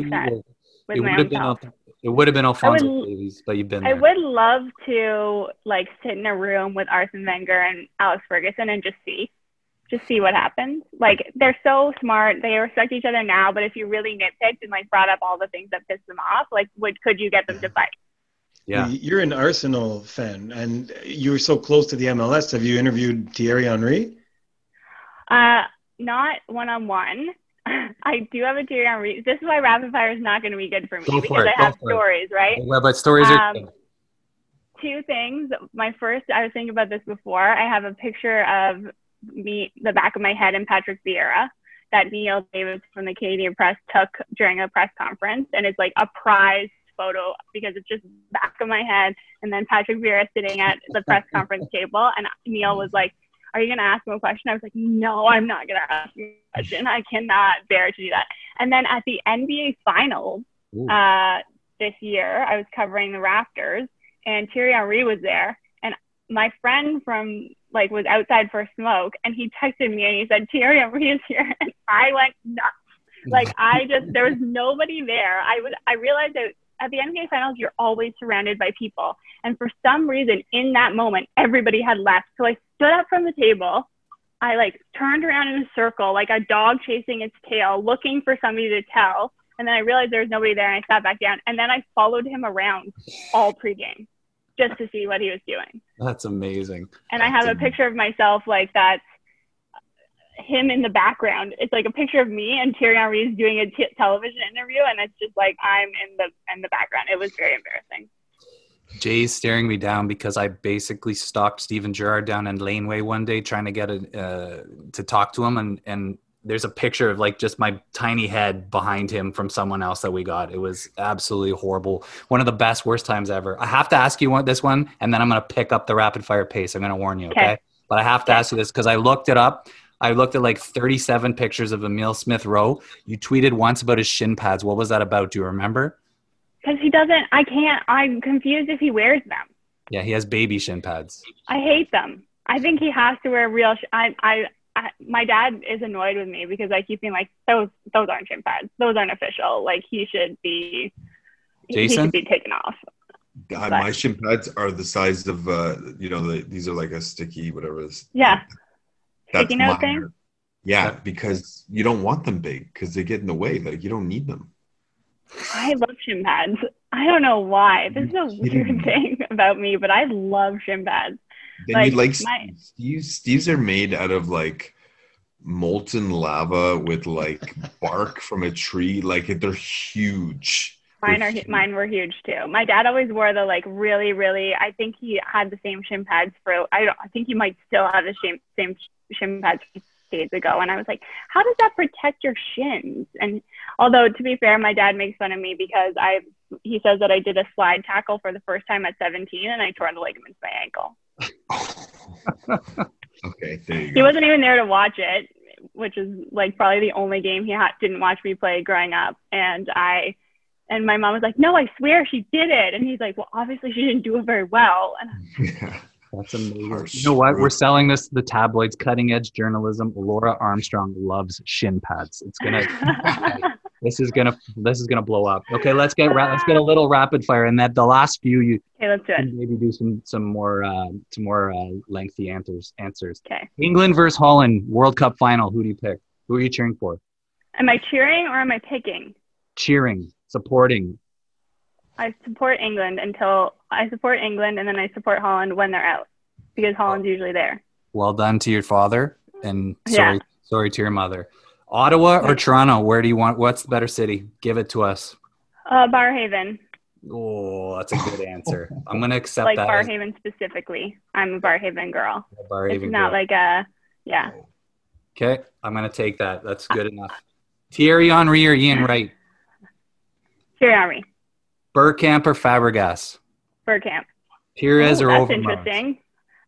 it would have been Alphonso Davies, but you've been there. I would love to like sit in a room with Arsene Wenger and Alex Ferguson and just see what happens. Like, they're so smart. They respect each other now, but if you really nitpicked and like brought up all the things that pissed them off, like could you get them to fight? Yeah. You're an Arsenal fan and you're so close to the MLS. Have you interviewed Thierry Henry? Not one-on-one. I do have a Thierry Henry. This is why rapid fire is not going to be good for me because I have stories, right? Well, but stories are good. 2 things. My first, I was thinking about this before. I have a picture of me, the back of my head, and Patrick Vieira that Neil Davis from the Canadian Press took during a press conference, and it's like a prized photo because it's just back of my head and then Patrick Vieira sitting at the press conference table, and Neil was like, "Are you going to ask him a question?" I was like, "No, I'm not going to ask him a question. I cannot bear to do that." And then at the NBA Finals this year, I was covering the Raptors, and Thierry Henry was there, and my friend was outside for a smoke, and he texted me and he said, "Thierry Henry is here," and I went nuts. Like, there was nobody there. I realized that at the NBA Finals, you're always surrounded by people, and for some reason in that moment, everybody had left. So I stood up from the table. I turned around in a circle like a dog chasing its tail, looking for somebody to tell. And then I realized there was nobody there, and I sat back down. And then I followed him around all pregame just to see what he was doing. That's amazing. And I have a picture of myself that's him in the background. It's like a picture of me and Thierry Henry is doing a television interview, and it's just like I'm in the background. It was very embarrassing. Jay's staring me down because I basically stalked Steven Gerrard down in Laneway one day trying to get to talk to him, and there's a picture of like just my tiny head behind him from someone else that we got. It was absolutely horrible. One of the worst times ever. I have to ask you this one, and then I'm going to pick up the rapid fire pace. I'm going to warn you, okay? But I have to ask you this because I looked it up. I looked at like 37 pictures of Emile Smith Rowe. You tweeted once about his shin pads. What was that about? Do you remember? Because I'm confused if he wears them. Yeah, he has baby shin pads. I hate them. I think he has to wear real. My dad is annoyed with me because I keep being like, those aren't shin pads. Those aren't official. Like he should be taken off. My shin pads are the size of these are like a sticky whatever. Yeah. That's sticky note thing. Yeah, because you don't want them big because they get in the way. Like you don't need them. I love shin pads. I don't know why. This is a weird thing about me, but I love shin pads. Then Steve's are made out of like molten lava with like bark from a tree. Like they're huge. Mine were huge too. My dad always wore the like really, really. I think he had the same shin pads I think he might still have the same shin pads decades ago, and I was like, how does that protect your shins? And although to be fair, my dad makes fun of me because he says that I did a slide tackle for the first time at 17 and I tore the ligaments in my ankle. Okay, there you go. He wasn't even there to watch it, which is like probably the only game he didn't watch me play growing up. And my mom was like, no, I swear she did it. And he's like, well, obviously she didn't do it very well. And Yeah. That's amazing. You know what? We're selling this to the tabloids, cutting edge journalism. Laura Armstrong loves shin pads. It's gonna this is gonna blow up. Okay, let's get a little rapid fire, and that the last few let's do it. Maybe do some more lengthy answers. Okay. England versus Holland World Cup final. Who do you pick? Who are you cheering for? Am I cheering or am I picking? Cheering, supporting. I support England and then I support Holland when they're out because Holland's usually there. Well done to your father, and sorry to your mother. Ottawa or Toronto? Where do you want? What's the better city? Give it to us. Barrhaven. Oh, that's a good answer. I'm gonna accept like that. Barrhaven specifically. I'm a Barrhaven girl. Barrhaven not girl. like a Okay, I'm gonna take that. That's good enough. Thierry Henry or Ian Wright? Thierry Henry. Bergkamp or Fabregas? Bergkamp. Perez or Overmars? That's interesting.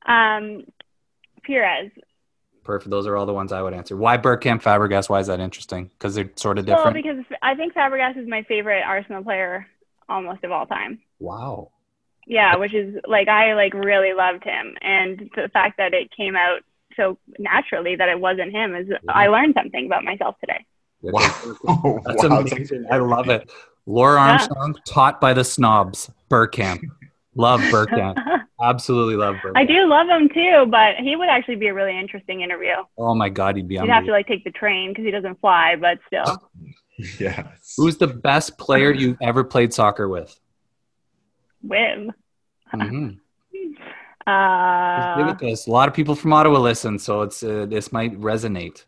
Perez. Perfect. Those are all the ones I would answer. Why Bergkamp, Fabregas? Why is that interesting? Because they're sort of different? Well, because I think Fabregas is my favorite Arsenal player almost of all time. Wow. Yeah, which is like I really loved him, and the fact that it came out so naturally that it wasn't him I learned something about myself today. Wow. That's amazing. I love it. Laura Armstrong, taught by the snobs. Bergkamp. Love Bergkamp. Absolutely love Bergkamp. I do love him too, but he would actually be a really interesting interview. Oh my God, he'd be You'd have to take the train because he doesn't fly, but still. Yes. Who's the best player you've ever played soccer with? With. Mm-hmm. Just give it to us. A lot of people from Ottawa listen, so it's this might resonate.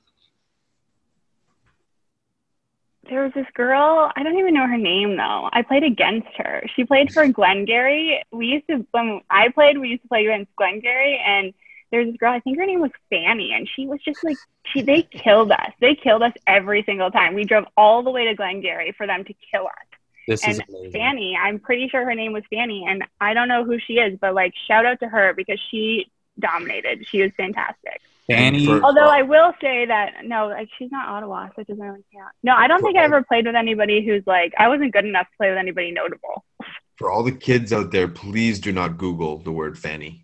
There was this girl, I don't even know her name though. I played against her. She played for Glengarry. When I played, we used to play against Glengarry, and there was this girl, I think her name was Fanny, and she was just like, they killed us. They killed us every single time. We drove all the way to Glengarry for them to kill us. This is amazing. Fanny, I'm pretty sure her name was Fanny, and I don't know who she is, but shout out to her because she dominated. She was fantastic. Fanny. Although I will say that she's not Ottawa, so it doesn't really count. No, I don't think I ever played with anybody who's I wasn't good enough to play with anybody notable. For all the kids out there, please do not Google the word Fanny.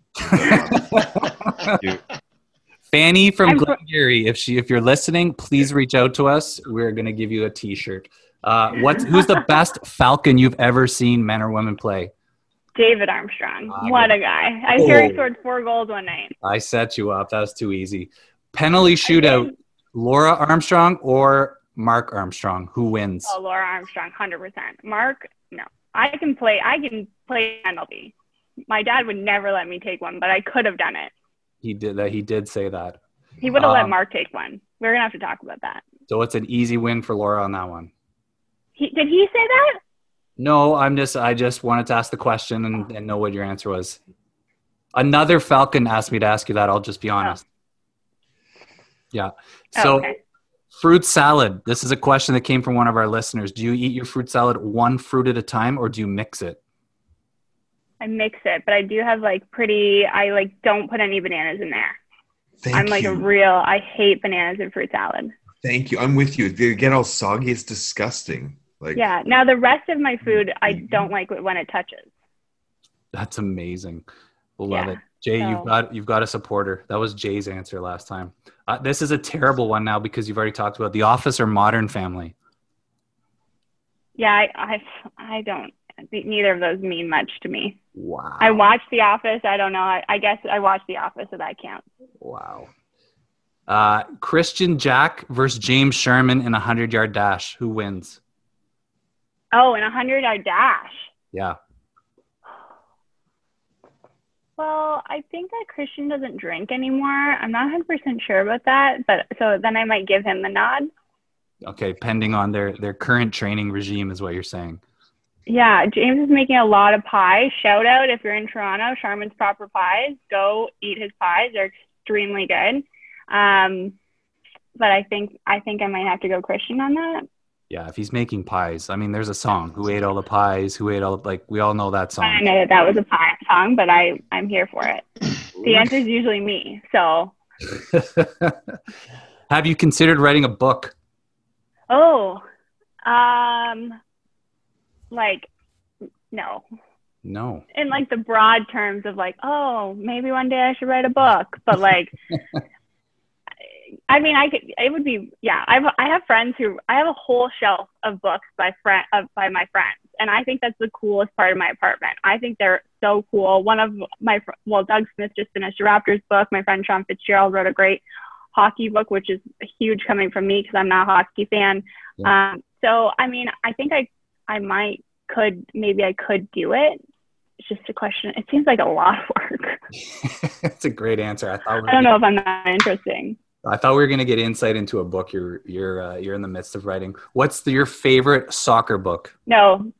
Fanny from Glengarry. If you're listening, please reach out to us. We're gonna give you a T-shirt. Who's the best Falcon you've ever seen, men or women, play? David Armstrong. What a guy. I hear he scored 4 goals one night. I set you up. That was too easy. Penalty shootout, Laura Armstrong or Mark Armstrong? Who wins? Oh, Laura Armstrong, 100%. Mark, no. I can play penalty. My dad would never let me take one, but I could have done it. He did say that. He would have let Mark take one. We're going to have to talk about that. So it's an easy win for Laura on that one. Did he say that? No, I just wanted to ask the question and know what your answer was. Another Falcon asked me to ask you that. I'll just be honest. Yeah. So fruit salad. This is a question that came from one of our listeners. Do you eat your fruit salad one fruit at a time, or do you mix it? I mix it, but I do have I don't put any bananas in there. I hate bananas in fruit salad. Thank you. I'm with you. They get all soggy. It's disgusting. Yeah. Now the rest of my food, I don't like it when it touches. That's amazing. Love it. Jay, you've got a supporter. That was Jay's answer last time. This is a terrible one now because you've already talked about The Office or Modern Family. Yeah, I don't. Neither of those mean much to me. Wow. I watched The Office. I don't know. I guess I watched The Office, so that counts. Wow. Christian Jack versus James Sherman in a 100-yard dash. Who wins? Oh, in a 100-yard dash. Yeah. Well, I think that Christian doesn't drink anymore. I'm not 100% sure about that, but so then I might give him the nod. Okay, pending on their current training regime is what you're saying. Yeah, James is making a lot of pies. Shout out if you're in Toronto, Charmin's Proper Pies. Go eat his pies. They're extremely good. But I think I might have to go Christian on that. Yeah, if he's making pies. I mean, there's a song, Who Ate All the Pies, Who Ate All, we all know that song. I know that was a pie song, but I'm here for it. The answer is usually me, so. Have you considered writing a book? Oh, no. No. In the broad terms of maybe one day I should write a book, but I mean, it would be, yeah. I have friends I have a whole shelf of books by my friends. And I think that's the coolest part of my apartment. I think they're so cool. One of Doug Smith just finished a Raptors book. My friend Sean Fitzgerald wrote a great hockey book, which is huge coming from me because I'm not a hockey fan. Yeah. So, I mean, I think I could do it. It's just a question. It seems like a lot of work. That's a great answer. I don't know if I'm that interesting. I thought we were going to get insight into a book you're in the midst of writing. What's your favorite soccer book? No.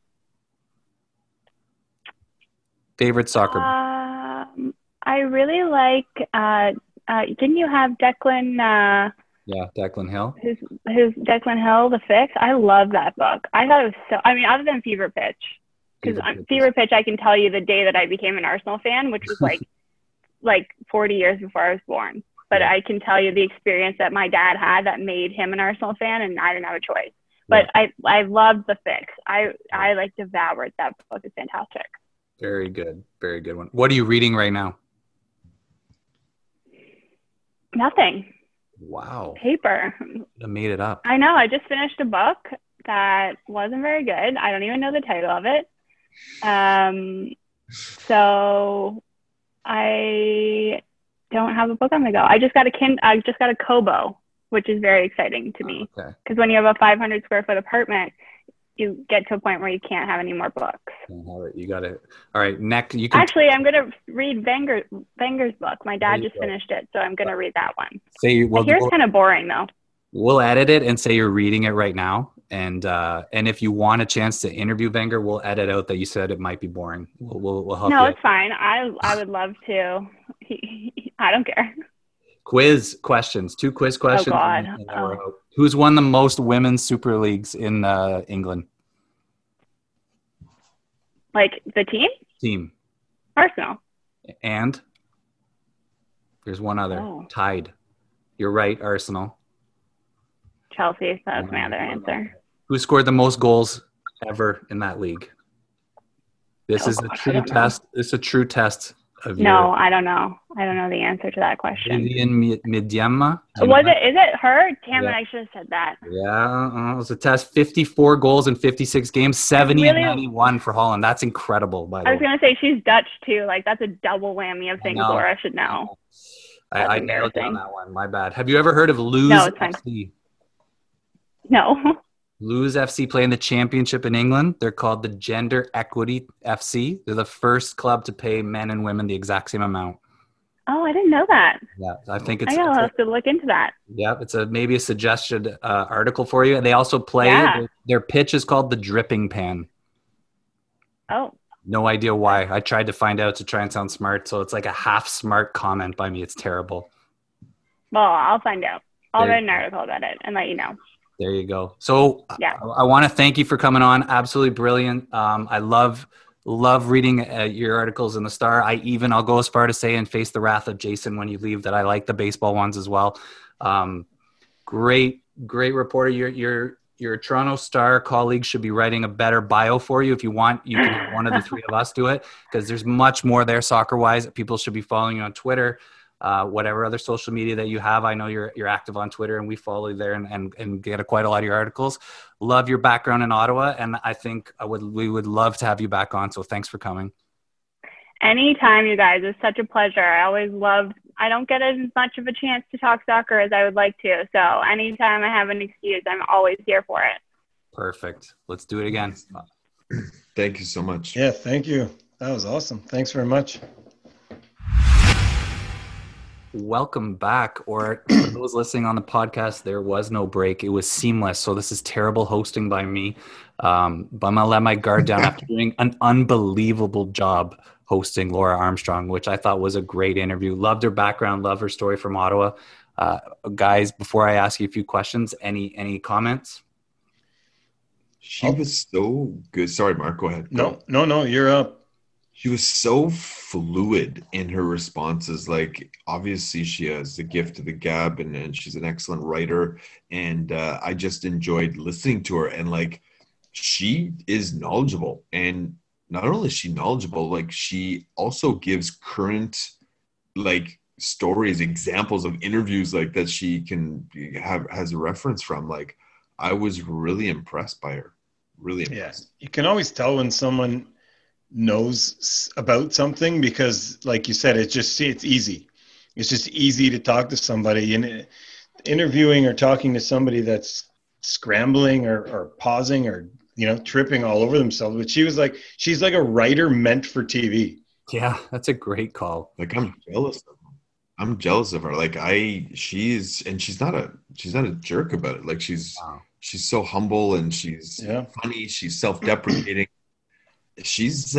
Favorite soccer book? I really like. Didn't you have Declan? Yeah, Declan Hill. His Declan Hill, The Fix. I love that book. I thought it was so. I mean, other than Fever Pitch, because Fever Pitch, I can tell you the day that I became an Arsenal fan, which was like 40 years before I was born. But I can tell you the experience that my dad had that made him an Arsenal fan, and I didn't have a choice. But I loved The Fix. I devoured that book. It's fantastic. Very good. Very good one. What are you reading right now? Nothing. Wow. Paper. I made it up. I know. I just finished a book that wasn't very good. I don't even know the title of it. So I don't have a book on the go. I just got a Kobo, which is very exciting to me. Okay. Because when you have a 500 square foot apartment, you get to a point where you can't have any more books. You got it. All right. Next, Actually, I'm going to read Wenger's book. My dad just finished it, so I'm going to read that one. Here's kind of boring, though. We'll edit it and say you're reading it right now. And if you want a chance to interview Wenger, we'll edit out that you said it might be boring. We'll help you. No, it's fine. I would love to. I don't care. Quiz questions. 2 quiz questions. Oh, God. Who's won the most women's Super Leagues in England? Like the team? Team. Arsenal. And there's one other. Tied. You're right, Arsenal. Chelsea. That's my other answer. Who scored the most goals ever in that league? This is a true test. It's a true test of your... No, I don't know. I don't know the answer to that question. Vivian Miedema. Is it her? Damn it, I should have said that. Yeah, it was a test. 54 goals in 56 games, 70 and 91 for Holland. That's incredible, by the way. I was going to say, she's Dutch, too. That's a double whammy of things Laura should know. I nailed down that one. My bad. Have you ever heard of Lewes FC? No. Lewes FC play in the championship in England. They're called the Gender Equity FC. They're the first club to pay men and women the exact same amount. Oh, I didn't know that. Yeah, I think I gotta have to look into that. Yeah, it's maybe a suggested article for you. And they also play, Yeah. their pitch is called the dripping pan. Oh, No idea why. I tried to find out to try and sound smart. So it's like a half smart comment by me. It's terrible. well, I'll find out. I'll There- write an article about it and let you know. There you go. So Yeah. I want to thank you for coming on. Absolutely brilliant. I love reading your articles in the Star. I'll go as far to say, and face the wrath of Jason when you leave, that I like the baseball ones as well. Great reporter. Your Toronto Star colleagues should be writing a better bio for you. If you want, you can have one of the three of us do it, because there's much more there soccer wise. People should be following you on Twitter. Whatever other social media that you have. I know you're active on Twitter, and we follow you there and get quite a lot of your articles. Love your background in Ottawa, and I think we would love to have you back on. So thanks for coming. Anytime, you guys. It's such a pleasure. I don't get as much of a chance to talk soccer as I would like to. So anytime I have an excuse, I'm always here for it. Perfect. Let's do it again. Thank you so much. Yeah, thank you. That was awesome. Thanks very much. Welcome back, or for those listening on the podcast, there was no break. It was seamless. So this is terrible hosting by me, but I'm gonna let my guard down after doing an unbelievable job hosting Laura Armstrong, which I thought was a great interview. Loved her background, loved her story from Ottawa. Guys, before I ask you a few questions, any comments? She was so good. Sorry, Mark, go ahead. No, you're up. She was so fluid in her responses. Like, obviously she has the gift of the gab, and she's an excellent writer. And I just enjoyed listening to her. And like, she is knowledgeable. And not only is she knowledgeable, like, she also gives current, like, stories, examples of interviews like that she can has a reference from. Like, I was really impressed by her. Really impressed. Yeah. You can always tell when someone knows about something, because like you said, it's easy. It's just easy to talk to somebody, and interviewing or talking to somebody that's scrambling or pausing or, tripping all over themselves. But she's like a writer meant for TV. Yeah, that's a great call. Like, I'm jealous of her. Like, she's not a jerk about it. Like, she's so humble, and she's funny. She's self-deprecating. She's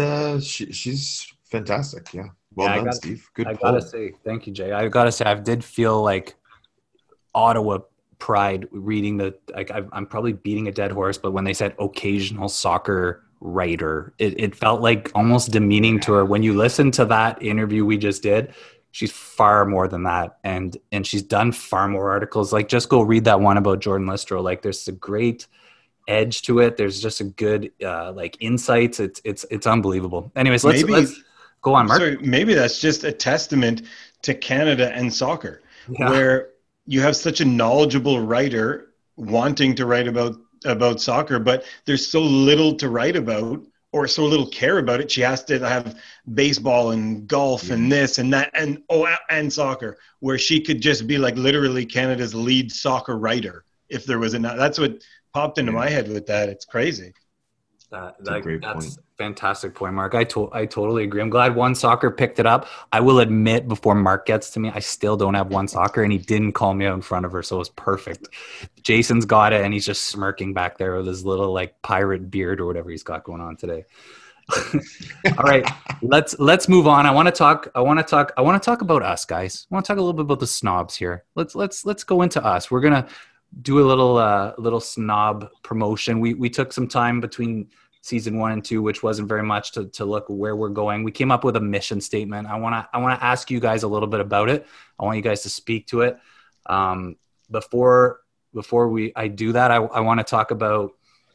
fantastic. Yeah. Well done, Steve. Good. I gotta say, thank you, Jay. I gotta say, I did feel like Ottawa pride reading I'm probably beating a dead horse, but when they said occasional soccer writer, it felt like almost demeaning to her. When you listen to that interview we just did, she's far more than that. And she's done far more articles. Like, just go read that one about Jordan Listro. Like, there's a great edge to it. There's just a good insights. It's unbelievable. Anyways, let's go on, Mark. Sorry, maybe that's just a testament to Canada and soccer, where you have such a knowledgeable writer wanting to write about soccer, but there's so little to write about, or so little care about it. She has to have baseball and golf and this and that and soccer, where she could just be like literally Canada's lead soccer writer if there was that's what popped into my head with that. It's crazy. That's a great point. That's a fantastic point, Mark. I totally agree. I'm glad One Soccer picked it up. I will admit, before Mark gets to me, I still don't have One Soccer, and he didn't call me out in front of her, so it was perfect. Jason's got it, and he's just smirking back there with his little like pirate beard or whatever he's got going on today. All right, let's move on. I want to talk about us, guys. I want to talk a little bit about the snobs here. Let's go into us. We're gonna do a little snob promotion. We took some time between season 1 and 2, which wasn't very much, to look where we're going. We came up with a mission statement. I want to ask you guys a little bit about it. I want you guys to speak to it. Before I do that, I want to talk about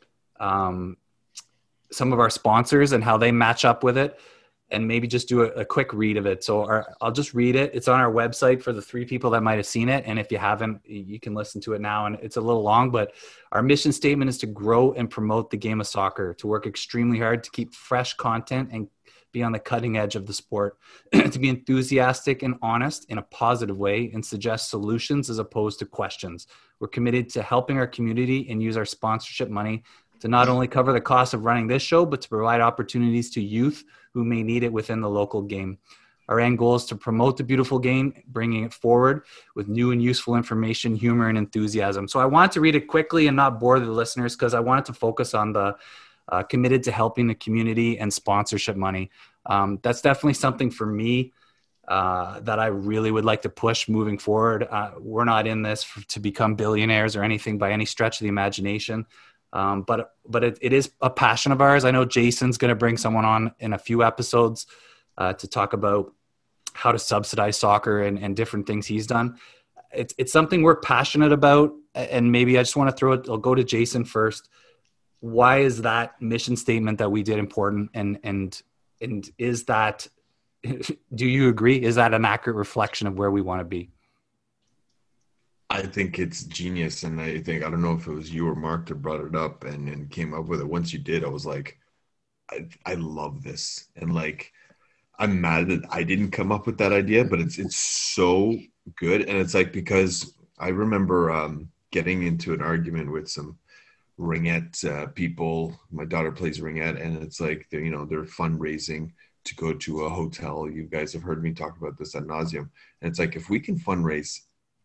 some of our sponsors and how they match up with it, and maybe just do a quick read of it. So I'll just read it. It's on our website for the 3 people that might have seen it. And if you haven't, you can listen to it now. And it's a little long, but our mission statement is to grow and promote the game of soccer, to work extremely hard to keep fresh content and be on the cutting edge of the sport, to be enthusiastic and honest in a positive way, and suggest solutions as opposed to questions. We're committed to helping our community and use our sponsorship money to not only cover the cost of running this show, but to provide opportunities to youth who may need it within the local game. Our end goal is to promote the beautiful game, bringing it forward with new and useful information, humor, and enthusiasm. So I wanted to read it quickly and not bore the listeners because I wanted to focus on the committed to helping the community and sponsorship money. That's definitely something for me that I really would like to push moving forward. We're not in this to become billionaires or anything by any stretch of the imagination. But it is a passion of ours. I know Jason's going to bring someone on in a few episodes to talk about how to subsidize soccer and different things he's done. It's something we're passionate about. And maybe I just want to I'll go to Jason first. Why is that mission statement that we did important? And is that, do you agree? Is that an accurate reflection of where we want to be? I think it's genius. And I don't know if it was you or Mark that brought it up and came up with it. Once you did, I was like, I love this. And like, I'm mad that I didn't come up with that idea, but it's so good. And it's like, because I remember getting into an argument with some ringette people. My daughter plays ringette, and it's like, they're fundraising to go to a hotel. You guys have heard me talk about this ad nauseum. And it's like, if we can fundraise,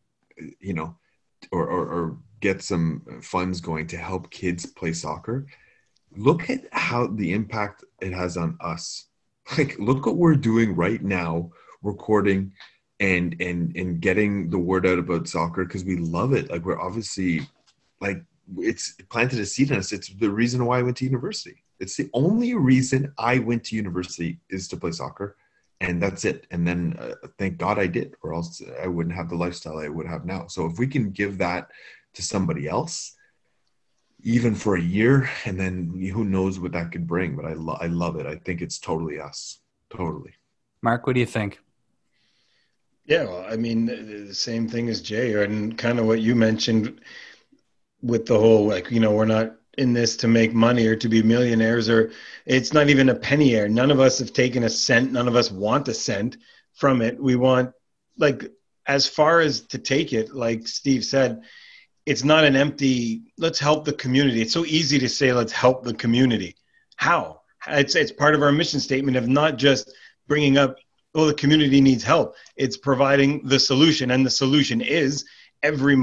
or get some funds going to help kids play soccer, look at how the impact it has on us. Like, look what we're doing right now, recording and getting the word out about soccer because we love it. Like, we're obviously, like, it's planted a seed in us. It's the reason why I went to university. It's the only reason I went to university is to play soccer, and that's it. And then thank God I did, or else I wouldn't have the lifestyle I would have now. So if we can give that to somebody else, even for a year, and then who knows what that could bring. But I love it. I think it's totally us. Totally. Mark, what do you think? Yeah, well, I mean, the same thing as Jay, and kind of what you mentioned with the whole, like, we're not in this to make money or to be millionaires, or it's not even a penny air. None of us have taken a cent. None of us want a cent from it. We want, like, as far as to take it, like Steve said, it's not an empty, let's help the community. It's so easy to say, let's help the community. How? It's part of our mission statement of not just bringing up, oh, the community needs help. It's providing the solution. And the solution is every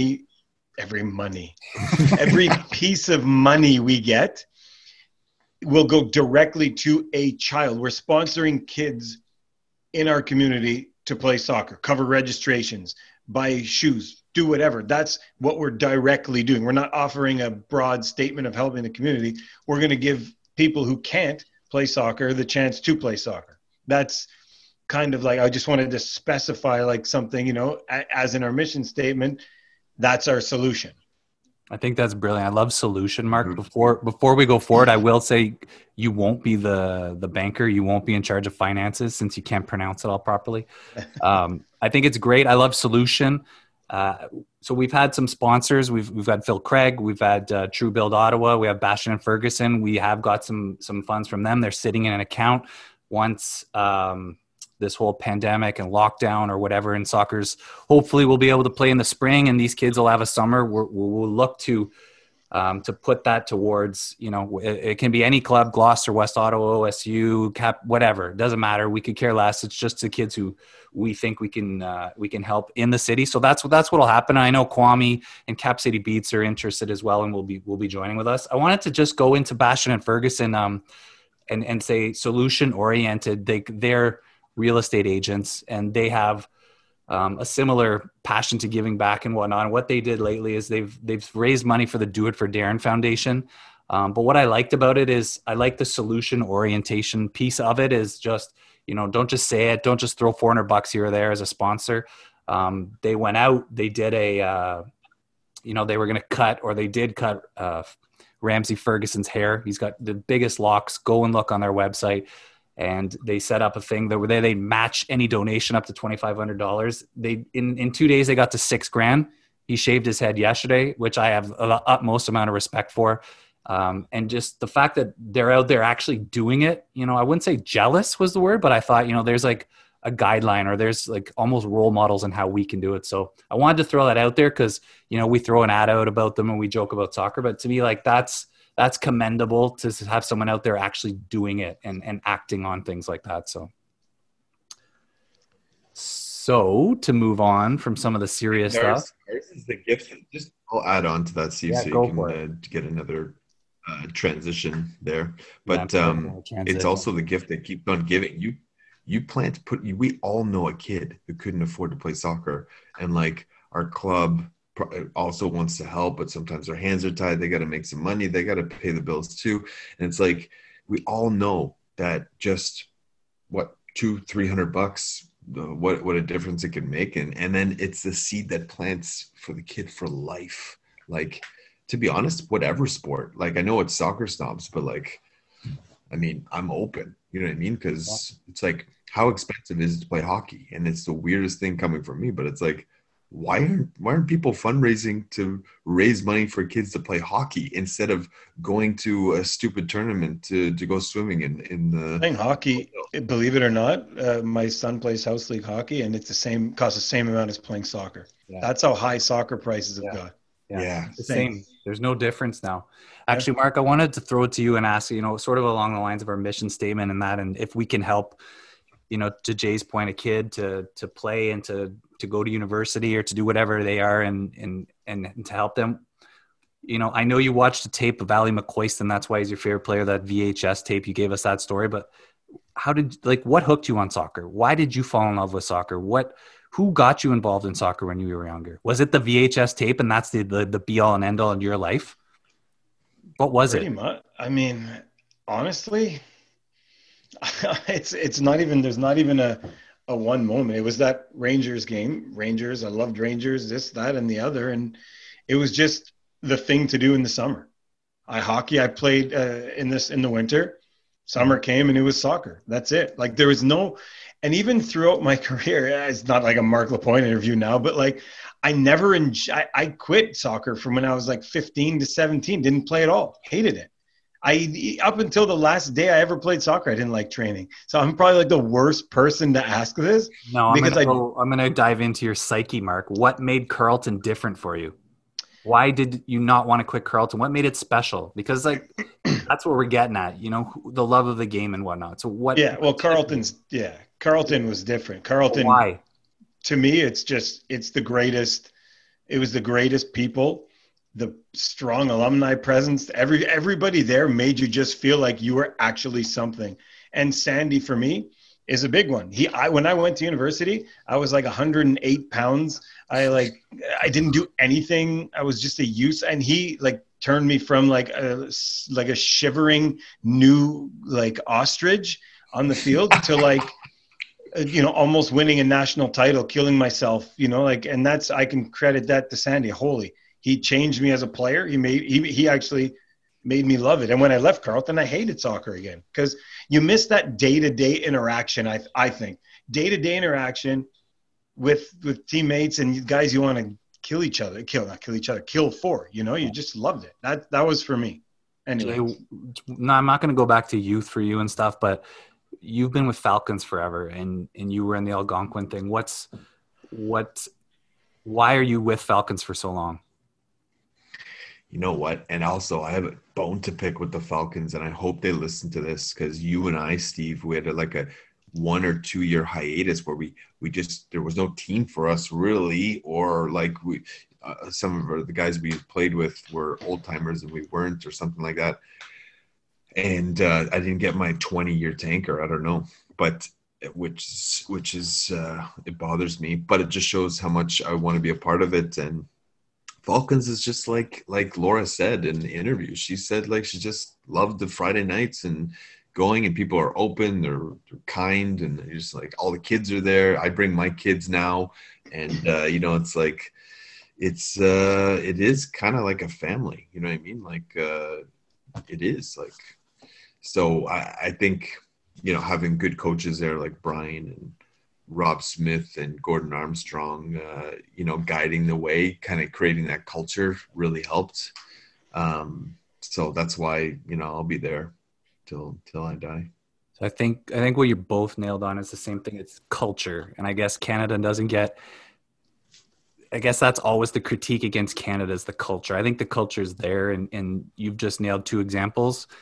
piece of money we get will go directly to a child. We're sponsoring kids in our community to play soccer, cover registrations, buy shoes, do whatever. That's what we're directly doing. We're not offering a broad statement of helping the community. We're going to give people who can't play soccer the chance to play soccer. That's kind of like, I just wanted to specify like something, as in our mission statement, that's our solution. I think that's brilliant. I love solution, Mark. Before we go forward, I will say you won't be the banker. You won't be in charge of finances since you can't pronounce it all properly. I think it's great. I love solution. So we've had some sponsors. We've had Phil Craig. We've had True Build Ottawa. We have Bastion and Ferguson. We have got some funds from them. They're sitting in an account. Once this whole pandemic and lockdown or whatever in soccer's, hopefully we'll be able to play in the spring and these kids will have a summer. We'll look to put that towards, it can be any club, Gloucester, West Ottawa, OSU, Cap, whatever. It doesn't matter. We could care less. It's just the kids who we think we can help in the city. So that's what'll happen. I know Kwame and Cap City Beats are interested as well and will be joining with us. I wanted to just go into Bastion and Ferguson and say solution oriented. They're real estate agents and they have a similar passion to giving back and whatnot. And what they did lately is they've raised money for the Do It for Darren Foundation. But what I liked about it is I like the solution orientation piece of it is just, don't just say it. Don't just throw $400 here or there as a sponsor. They went out, they did they were going to cut, or they did cut Ramsey Ferguson's hair. He's got the biggest locks. Go and look on their website. And they set up a thing that they match any donation up to $2,500. They in 2 days they got to $6,000. He shaved his head yesterday, which I have the utmost amount of respect for. And just the fact that they're out there actually doing it, I wouldn't say jealous was the word, but I thought, there's like a guideline or there's like almost role models on how we can do it. So I wanted to throw that out there because, we throw an ad out about them and we joke about soccer, but to me, like that's commendable to have someone out there actually doing it and acting on things like that. So So to move on from some of the serious stuff. Ours is the gift. Just I'll add on to that, Steve, Yeah, so go you for can get another transition there. Yeah, But I'm gonna it's transition. also the gift that keeps on giving. You plan to put. We all know a kid who couldn't afford to play soccer, and like our club also wants to help, but sometimes their hands are tied. They got to make some money. They got to pay the bills too, and it's like we all know that just what $200-300 what a difference it can make, and then it's the seed that plants for the kid for life. Like, to be honest, whatever sport, like I know it's soccer snobs, but like, I mean, I'm open, you know what I mean, because it's like, how expensive is it to play hockey? And it's the weirdest thing coming from me, but it's like, why aren't people fundraising to raise money for kids to play hockey instead of going to a stupid tournament to go swimming in the Playing hockey, believe it or not, my son plays house league hockey, and it's costs the same amount as playing soccer. Yeah. That's how high soccer prices have Yeah. got. Yeah. The same. There's no difference now. Actually, Mark, I wanted to throw it to you and ask, sort of along the lines of our mission statement and if we can help, to Jay's point, a kid to play and to go to university or to do whatever they are and to help them. I know you watched a tape of Ally McCoyston. That's why he's your favorite player, that VHS tape. You gave us that story, but what hooked you on soccer? Why did you fall in love with soccer? Who got you involved in soccer when you were younger? Was it the VHS tape and that's the be all and end all in your life? What was Pretty it? much. I mean, honestly, it's not even, there's not even a one moment. It was that Rangers game. Rangers, I loved Rangers, this, that, and the other. And it was just the thing to do in the summer. I played in the winter. Summer came and it was soccer. That's it. Like there was no, and even throughout my career, it's not like a Mark Lapointe interview now, but like I quit soccer from when I was like 15 to 17, didn't play at all, hated it. Up until the last day I ever played soccer, I didn't like training. So I'm probably like the worst person to ask this. No, I'm going to dive into your psyche, Mark. What made Carleton different for you? Why did you not want to quit Carleton? What made it special? Because like that's what we're getting at, the love of the game and whatnot. So what? Yeah, well, Carleton was different. Carleton, why? To me, it's the greatest. It was the greatest people, the strong alumni presence. Everybody there made you just feel like you were actually something. And Sandy, for me, is a big one. When I went to university, I was like 108 pounds. I didn't do anything. I was just a youth, and he like turned me from like a shivering new like ostrich on the field to like almost winning a national title, killing myself, and I can credit that to Sandy. He changed me as a player. He actually made me love it. And when I left Carleton, I hated soccer again because you miss that day-to-day interaction. I think day-to-day interaction with teammates and guys you want to kill for, you just loved it. That was for me. Anyway. Jay, no, I'm not going to go back to youth for you and stuff, but you've been with Falcons forever and you were in the Algonquin thing. Why are you with Falcons for so long? You know what? And also I have a bone to pick with the Falcons, and I hope they listen to this because you and I, Steve, we had a 1 or 2 year hiatus where we just, there was no team for us really, or like some of the guys we played with were old timers and we weren't, or something like that. And I didn't get my 20-year tanker. I don't know, but which is it bothers me, but it just shows how much I want to be a part of it. And Falcons is just like Laura said in the interview. She said like she just loved the Friday nights and going, and people are open, they're kind, and just like all the kids are there. I bring my kids now, and it's like it is kind of like a family. You know what I mean? Like it is like. So I think having good coaches there like Brian and Rob Smith and Gordon Armstrong, guiding the way, kind of creating that culture really helped. So that's why, I'll be there till I die. So I think what you both nailed on is the same thing. It's culture. And I guess Canada doesn't get, I guess that's always the critique against Canada is the culture. I think the culture is there, and you've just nailed two examples.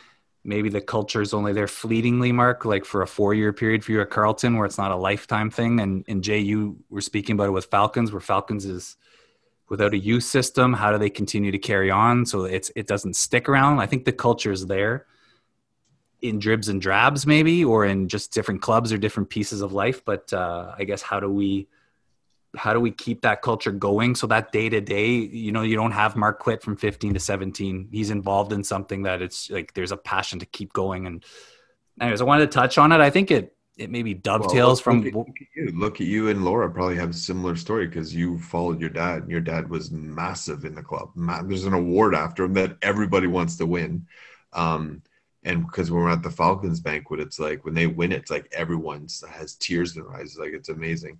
maybe the culture is only there fleetingly, Mark, like for a 4-year period for you at Carleton, where it's not a lifetime thing. And Jay, you were speaking about it with Falcons, where Falcons is without a youth system. How do they continue to carry on so it doesn't stick around? I think the culture is there in dribs and drabs, maybe, or in just different clubs or different pieces of life. But I guess how do we keep that culture going so that day to day, you don't have Mark quit from 15 to 17. He's involved in something that it's like there's a passion to keep going. And anyways, I wanted to touch on it. I think it maybe dovetails from. Look at you and Laura probably have a similar story because you followed your dad. And your dad was massive in the club. There's an award after him that everybody wants to win. And because when we're at the Falcons banquet, it's like when they win, it's like everyone has tears in their eyes. Like it's amazing.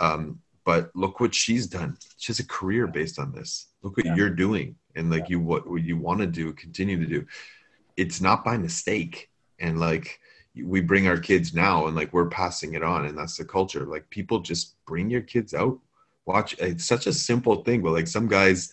But look what she's done. She has a career based on this. Look what you're doing, and like what you want to do, continue to do. It's not by mistake. And like we bring our kids now, and like we're passing it on, and that's the culture. Like people just bring your kids out, watch. It's such a simple thing, but like some guys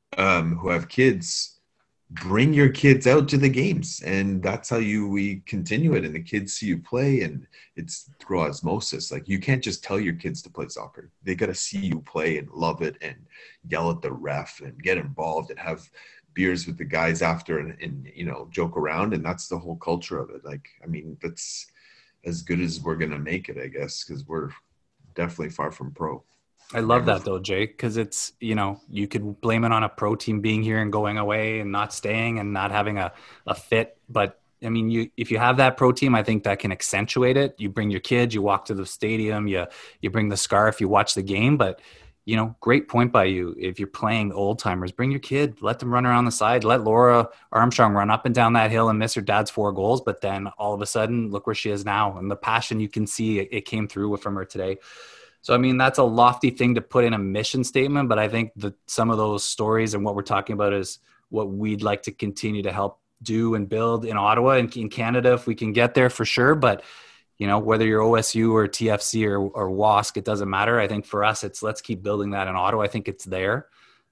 who have kids. Bring your kids out to the games, and that's how we continue it. And the kids see you play, and it's through osmosis. Like you can't just tell your kids to play soccer. They got to see you play and love it and yell at the ref and get involved and have beers with the guys after and joke around. And that's the whole culture of it. Like, I mean, that's as good as we're going to make it, I guess, because we're definitely far from pro. I love that though, Jay, because it's, you could blame it on a pro team being here and going away and not staying and not having a fit. But I mean, if you have that pro team, I think that can accentuate it. You bring your kids, you walk to the stadium, you bring the scarf, you watch the game. But, great point by you. If you're playing old timers, bring your kid, let them run around the side, let Laura Armstrong run up and down that hill and miss her dad's 4 goals. But then all of a sudden, look where she is now. And the passion you can see, it came through from her today. So, I mean, that's a lofty thing to put in a mission statement, but I think that some of those stories and what we're talking about is what we'd like to continue to help do and build in Ottawa and in Canada if we can get there for sure. But, whether you're OSU or TFC or WASC, it doesn't matter. I think for us, it's let's keep building that in Ottawa. I think it's there.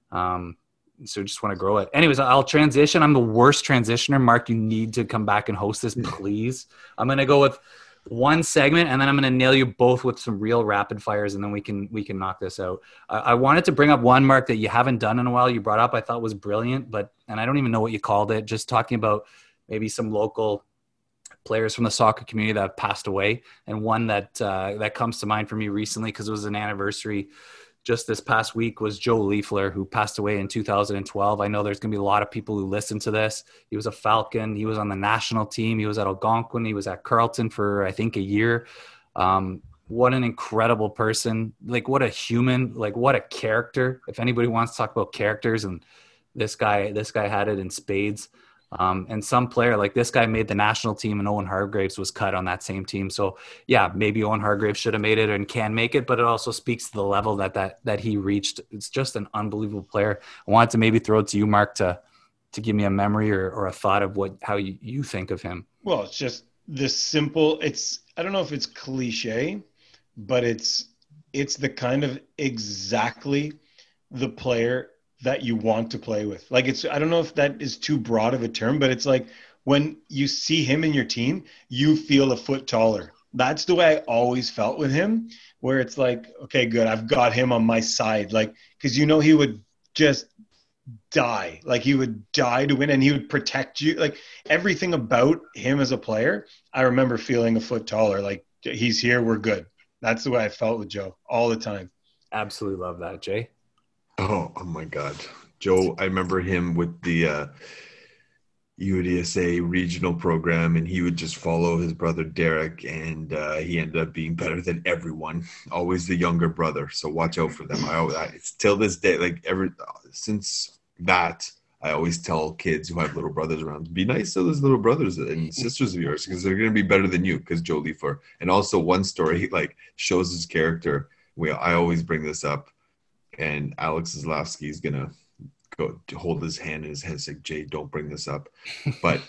So just want to grow it. Anyways, I'll transition. I'm the worst transitioner. Mark, you need to come back and host this, please. I'm going to go with one segment, and then I'm going to nail you both with some real rapid fires, and then we can knock this out. I wanted to bring up one, Mark, that you haven't done in a while. You brought up, I thought was brilliant, and I don't even know what you called it. Just talking about maybe some local players from the soccer community that have passed away, and one that comes to mind for me recently because it was an anniversary just this past week was Joe Leifler, who passed away in 2012. I know there's going to be a lot of people who listen to this. He was a Falcon. He was on the national team. He was at Algonquin. He was at Carleton for, I think, a year. What an incredible person. Like, what a human. Like, what a character. If anybody wants to talk about characters, and this guy had it in spades. And some player like this guy made the national team, and Owen Hargreaves was cut on that same team. So yeah, maybe Owen Hargreaves should have made it and can make it, but it also speaks to the level that he reached. It's just an unbelievable player. I wanted to maybe throw it to you, Mark, to give me a memory or a thought of how you think of him. Well, it's just this simple, I don't know if it's cliche, but it's the kind of exactly the player that you want to play with. Like I don't know if that is too broad of a term, but it's like when you see him in your team, you feel a foot taller. That's the way I always felt with him, where it's like, okay, good, I've got him on my side. Like, because he would just die. Like he would die to win, and he would protect you. Like everything about him as a player, I remember feeling a foot taller. Like he's here, we're good. That's the way I felt with Joe all the time. Absolutely love that, Jay. Oh my God. Joe, I remember him with the UDSA regional program, and he would just follow his brother Derek, and he ended up being better than everyone. Always the younger brother, so watch out for them. It's till this day, like since that, I always tell kids who have little brothers around, be nice to those little brothers and sisters of yours, because they're going to be better than you, because Joe Leifler. And also one story like shows his character. I always bring this up. And Alex Zaslavsky is going to go to hold his hand in his head and say, Jay, don't bring this up. But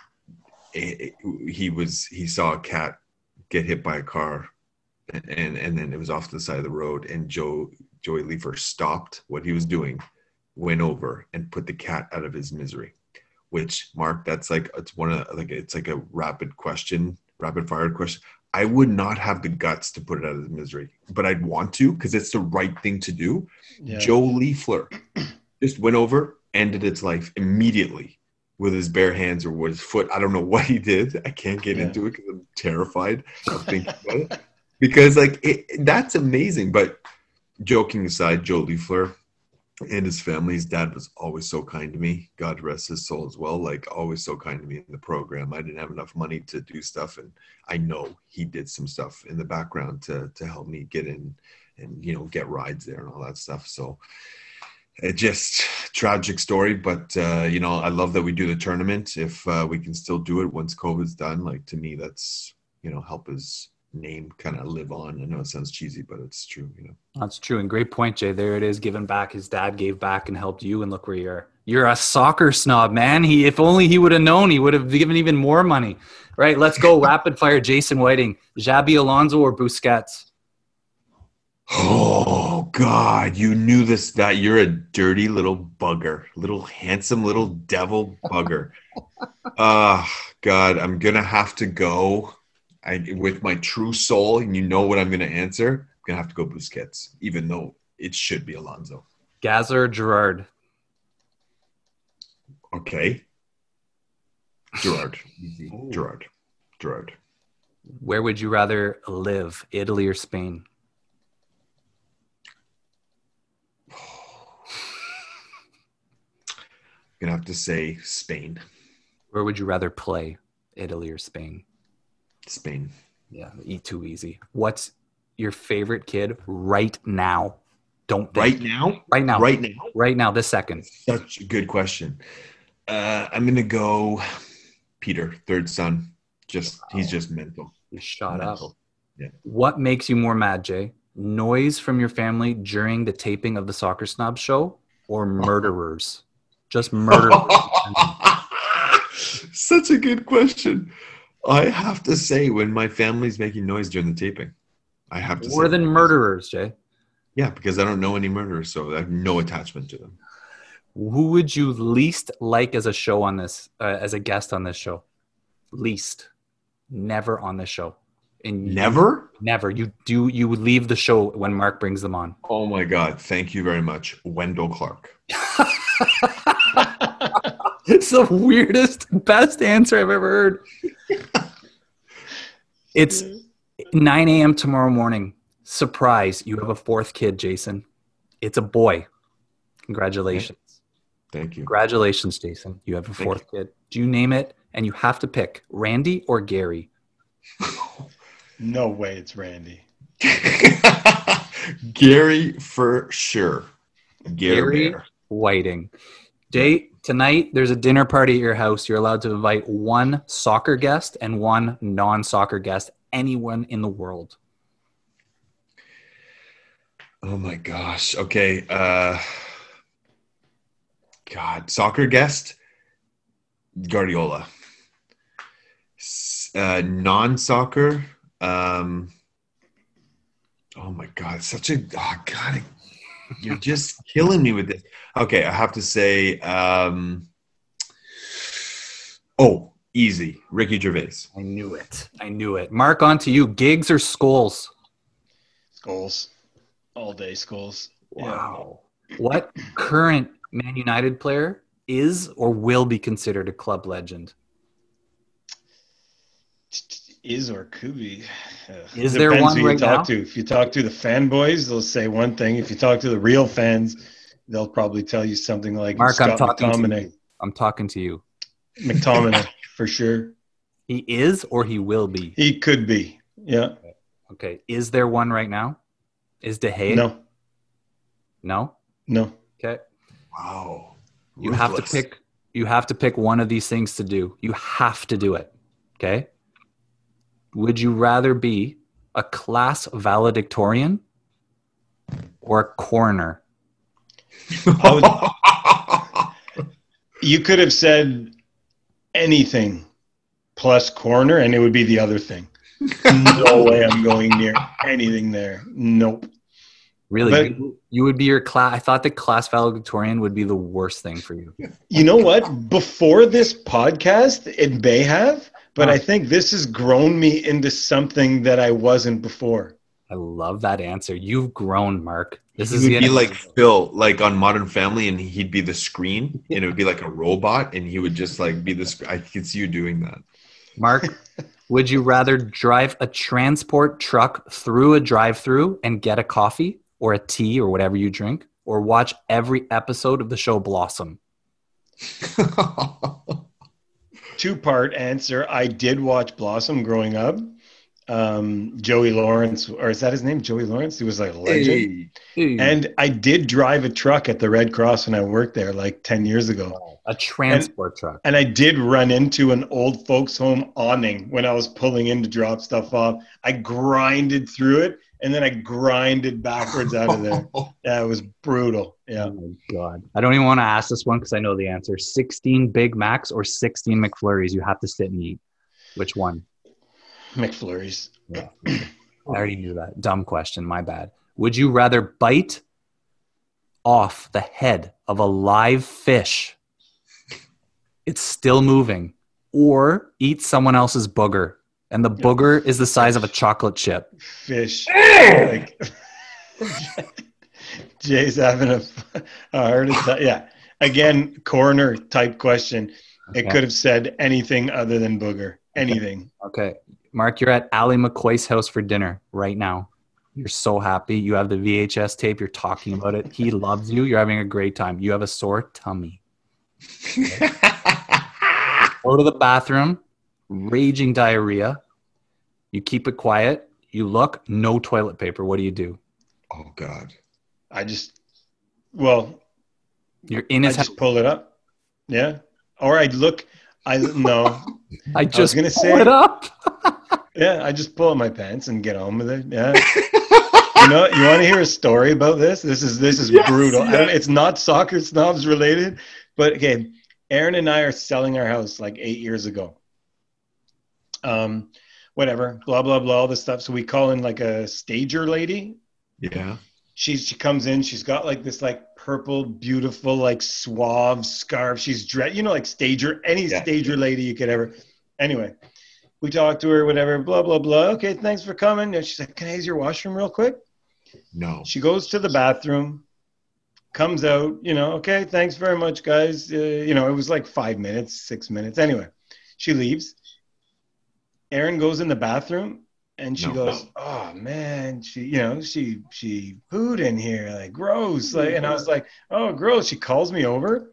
he saw a cat get hit by a car, and then it was off to the side of the road. And Joey Leifler stopped what he was doing, went over and put the cat out of his misery. which Mark, that's like, it's like a rapid fire question. I would not have the guts to put it out of misery, but I'd want to because it's the right thing to do. Yeah. Joe Leafler just went over, ended its life immediately with his bare hands or with his foot. I don't know what he did. I can't get into it because I'm terrified of thinking about it. Because that's amazing. But joking aside, Joe Leafler and his family, his dad was always so kind to me. God rest his soul as well. Like always so kind to me in the program. I didn't have enough money to do stuff. And I know he did some stuff in the background to help me get in and, get rides there and all that stuff. So it just tragic story, but I love that we do the tournament. If we can still do it once COVID's done, like to me, that's, help his name kind of live on. I know it sounds cheesy, but it's true. That's true. And great point, Jay. There it is, giving back. His dad gave back and helped you, and look where you are. You're a soccer snob, man. If only he would have known, he would have given even more money. Right, let's go. Rapid fire. Jason Whiting, Xabi Alonso or Busquets? Oh God, you knew this, that you're a dirty little bugger, little handsome little devil bugger. God, I'm going to have to go with my true soul, and you know what I'm going to answer. I'm going to have to go Busquets, even though it should be Alonso. Gazza or Gerrard? Okay. Gerrard. Gerrard. Where would you rather live, Italy or Spain? I'm going to have to say Spain. Where would you rather play, Italy or Spain? Spain. Yeah, too easy. What's your favorite kid right now? Don't think. Right now? Right now. Right now? Right now, this second. Such a good question. I'm going to go Peter, third son. He's just mental. He's shot up. Yeah. What makes you more mad, Jay? Noise from your family during the taping of the Soccer Snob show or murderers? Just murderers. Such a good question. I have to say when my family's making noise during the taping. I have to say. More than murderers, Jay. Yeah, because I don't know any murderers, so I have no attachment to them. Who would you least like as a show on this, as a guest on this show? Least. Never on this show. Never? Never. You would leave the show when Mark brings them on. Oh my God. Thank you very much. Wendell Clark. It's the weirdest, best answer I've ever heard. It's 9 a.m. tomorrow morning. Surprise. You have a fourth kid, Jason. It's a boy. Congratulations. Thank you. Congratulations, Jason. You have a fourth kid. Do you name it? And you have to pick Randy or Gary. No way it's Randy. Gary for sure. Gary Whiting. Jay, tonight there's a dinner party at your house. You're allowed to invite one soccer guest and one non-soccer guest, anyone in the world. Oh my gosh. Okay. God, soccer guest, Guardiola. Non-soccer, oh my God, God, you're just killing me with this. Okay, I have to say, easy, Ricky Gervais. I knew it. Mark, on to you. Gigs or Scholes? Scholes. All day Scholes. Wow. Yeah. What current Man United player is or will be considered a club legend? Is or could be. Is there one right now? If you talk to the fanboys, they'll say one thing. If you talk to the real fans, they'll probably tell you something like Mark, Scott McTominay. I'm talking to you. McTominay, for sure. He is or he will be? He could be, yeah. Okay. Is there one right now? Is De Gea? No. No? No. Okay. Wow. You have to pick one of these things to do. You have to do it. Okay? Would you rather be a class valedictorian or a coroner? You could have said anything plus coroner, and it would be the other thing. No way I'm going near anything there. Nope. Really, But- you would be your class. I thought the class valedictorian would be the worst thing for you. You know what? Before this podcast, it may have, but Huh. I think this has grown me into something that I wasn't before. I love that answer. You've grown, Mark. This He is would be getting- like Phil, like on Modern Family, and he'd be the screen, and it would be like a robot, and he would just like be the. I could see you doing that. Mark. Would you rather drive a transport truck through a drive-through and get a coffee or a tea or whatever you drink, or watch every episode of the show Blossom? Two-part answer. I did watch Blossom growing up. Joey Lawrence, or is that his name? Joey Lawrence? He was like a legend. And I did drive a truck at the Red Cross when I worked there like 10 years ago. A transport truck. And I did run into an old folks home awning when I was pulling in to drop stuff off. I grinded through it and then I grinded backwards out of there. Yeah, it was brutal. Yeah. Oh my God. I don't even want to ask this one because I know the answer. 16 Big Macs or 16 McFlurries you have to sit and eat. Which one? McFlurries. Yeah. I already knew that. Dumb question. My bad. Would you rather bite off the head of a live fish? It's still moving. Or eat someone else's booger. And the booger is the size of a chocolate chip. Fish. Like, Jay's having a heart attack. Yeah. Again, coroner type question. It Okay. could have said anything other than booger. Anything. Okay. Mark, you're at Ali McCoy's house for dinner right now. You're so happy. You have the VHS tape. You're talking about it. He loves you. You're having a great time. You have a sore tummy. Go to the bathroom, raging diarrhea. You keep it quiet. You look, no toilet paper. What do you do? Oh God. Well, You're in I his house. just pull it up. Yeah. Or I'd look, no. I just gonna pull say- it up. Yeah, I just pull up my pants and get on with it. Yeah. You want to hear a story about this? This is Yes, brutal. I yes. it's not Soccer Snobs related, but okay, Aaron and I are selling our house like 8 years ago. Whatever, blah blah blah, all this stuff. So we call in like a stager lady. Yeah. She comes in. She's got like this like purple, beautiful, like suave scarf. She's dressed, like stager, any Yeah. stager lady you could ever. Anyway, we talked to her, whatever, blah blah blah. Okay, thanks for coming. And she's like, "Can I use your washroom real quick?" No. She goes to the bathroom, comes out. Okay, thanks very much, guys. It was like 5 minutes, 6 minutes. Anyway, she leaves. Erin goes in the bathroom. And she No. goes, "Oh man, she pooed in here, like gross." Like, and I was like, "Oh, gross." She calls me over.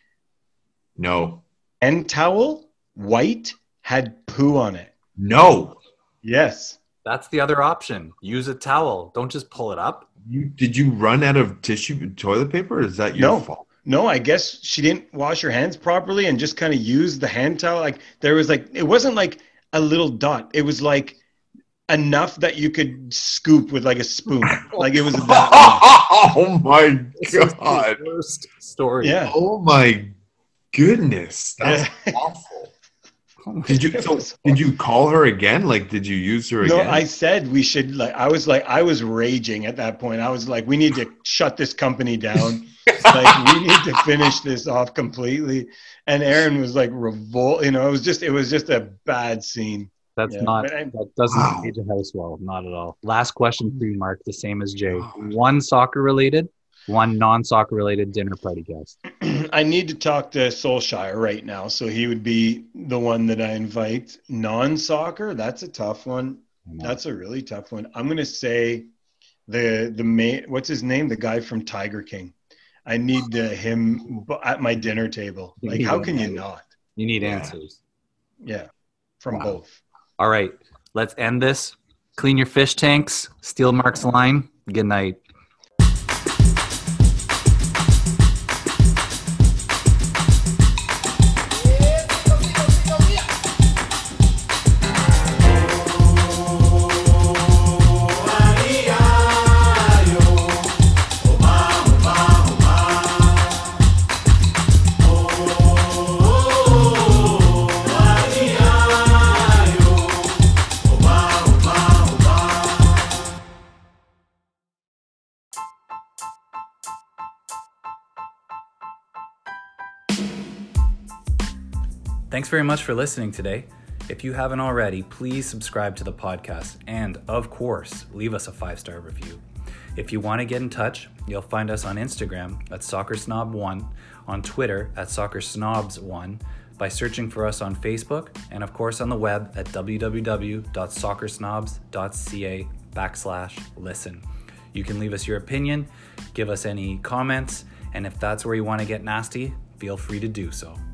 No. End towel, white, had poo on it. No. Yes. That's the other option. Use a towel. Don't just pull it up. Did you run out of toilet paper? Or is that your No. fault? No, I guess she didn't wash her hands properly and just kind of used the hand towel. Like there was like, it wasn't like a little dot. It was like enough that you could scoop with like a spoon. Like it was that much. Oh my This is God. the worst story. Yeah. Oh my goodness. That's Yeah. awful. Oh my Did you call her again? Like, did you use her No, again? I said we should I was raging at that point. I was like, we need to shut this company down. Like we need to finish this off completely. And Aaron was like revolt, it was just a bad scene. That's Yeah, not, but that doesn't Wow. age a house well. Not at all. Last question for you, Mark, the same as Jay. One soccer related, one non-soccer related dinner party guest. I need to talk to Solskjaer right now, so he would be the one that I invite. Non-soccer, that's a tough one. That's a really tough one. I'm gonna say the main, what's his name? The guy from Tiger King. I need him at my dinner table. You Like, need how him. can you not? You need Yeah. answers. Yeah, from Wow. both. All right, let's end this. Clean your fish tanks. Steal Mark's line. Good night. Thanks very much for listening today. If you haven't already, please subscribe to the podcast and, of course, leave us a 5-star review. If you want to get in touch, you'll find us on Instagram at SoccerSnob1, on Twitter at SoccerSnobs1, by searching for us on Facebook, and of course on the web at www.soccersnobs.ca/listen. You can leave us your opinion, give us any comments, and if that's where you want to get nasty, feel free to do so.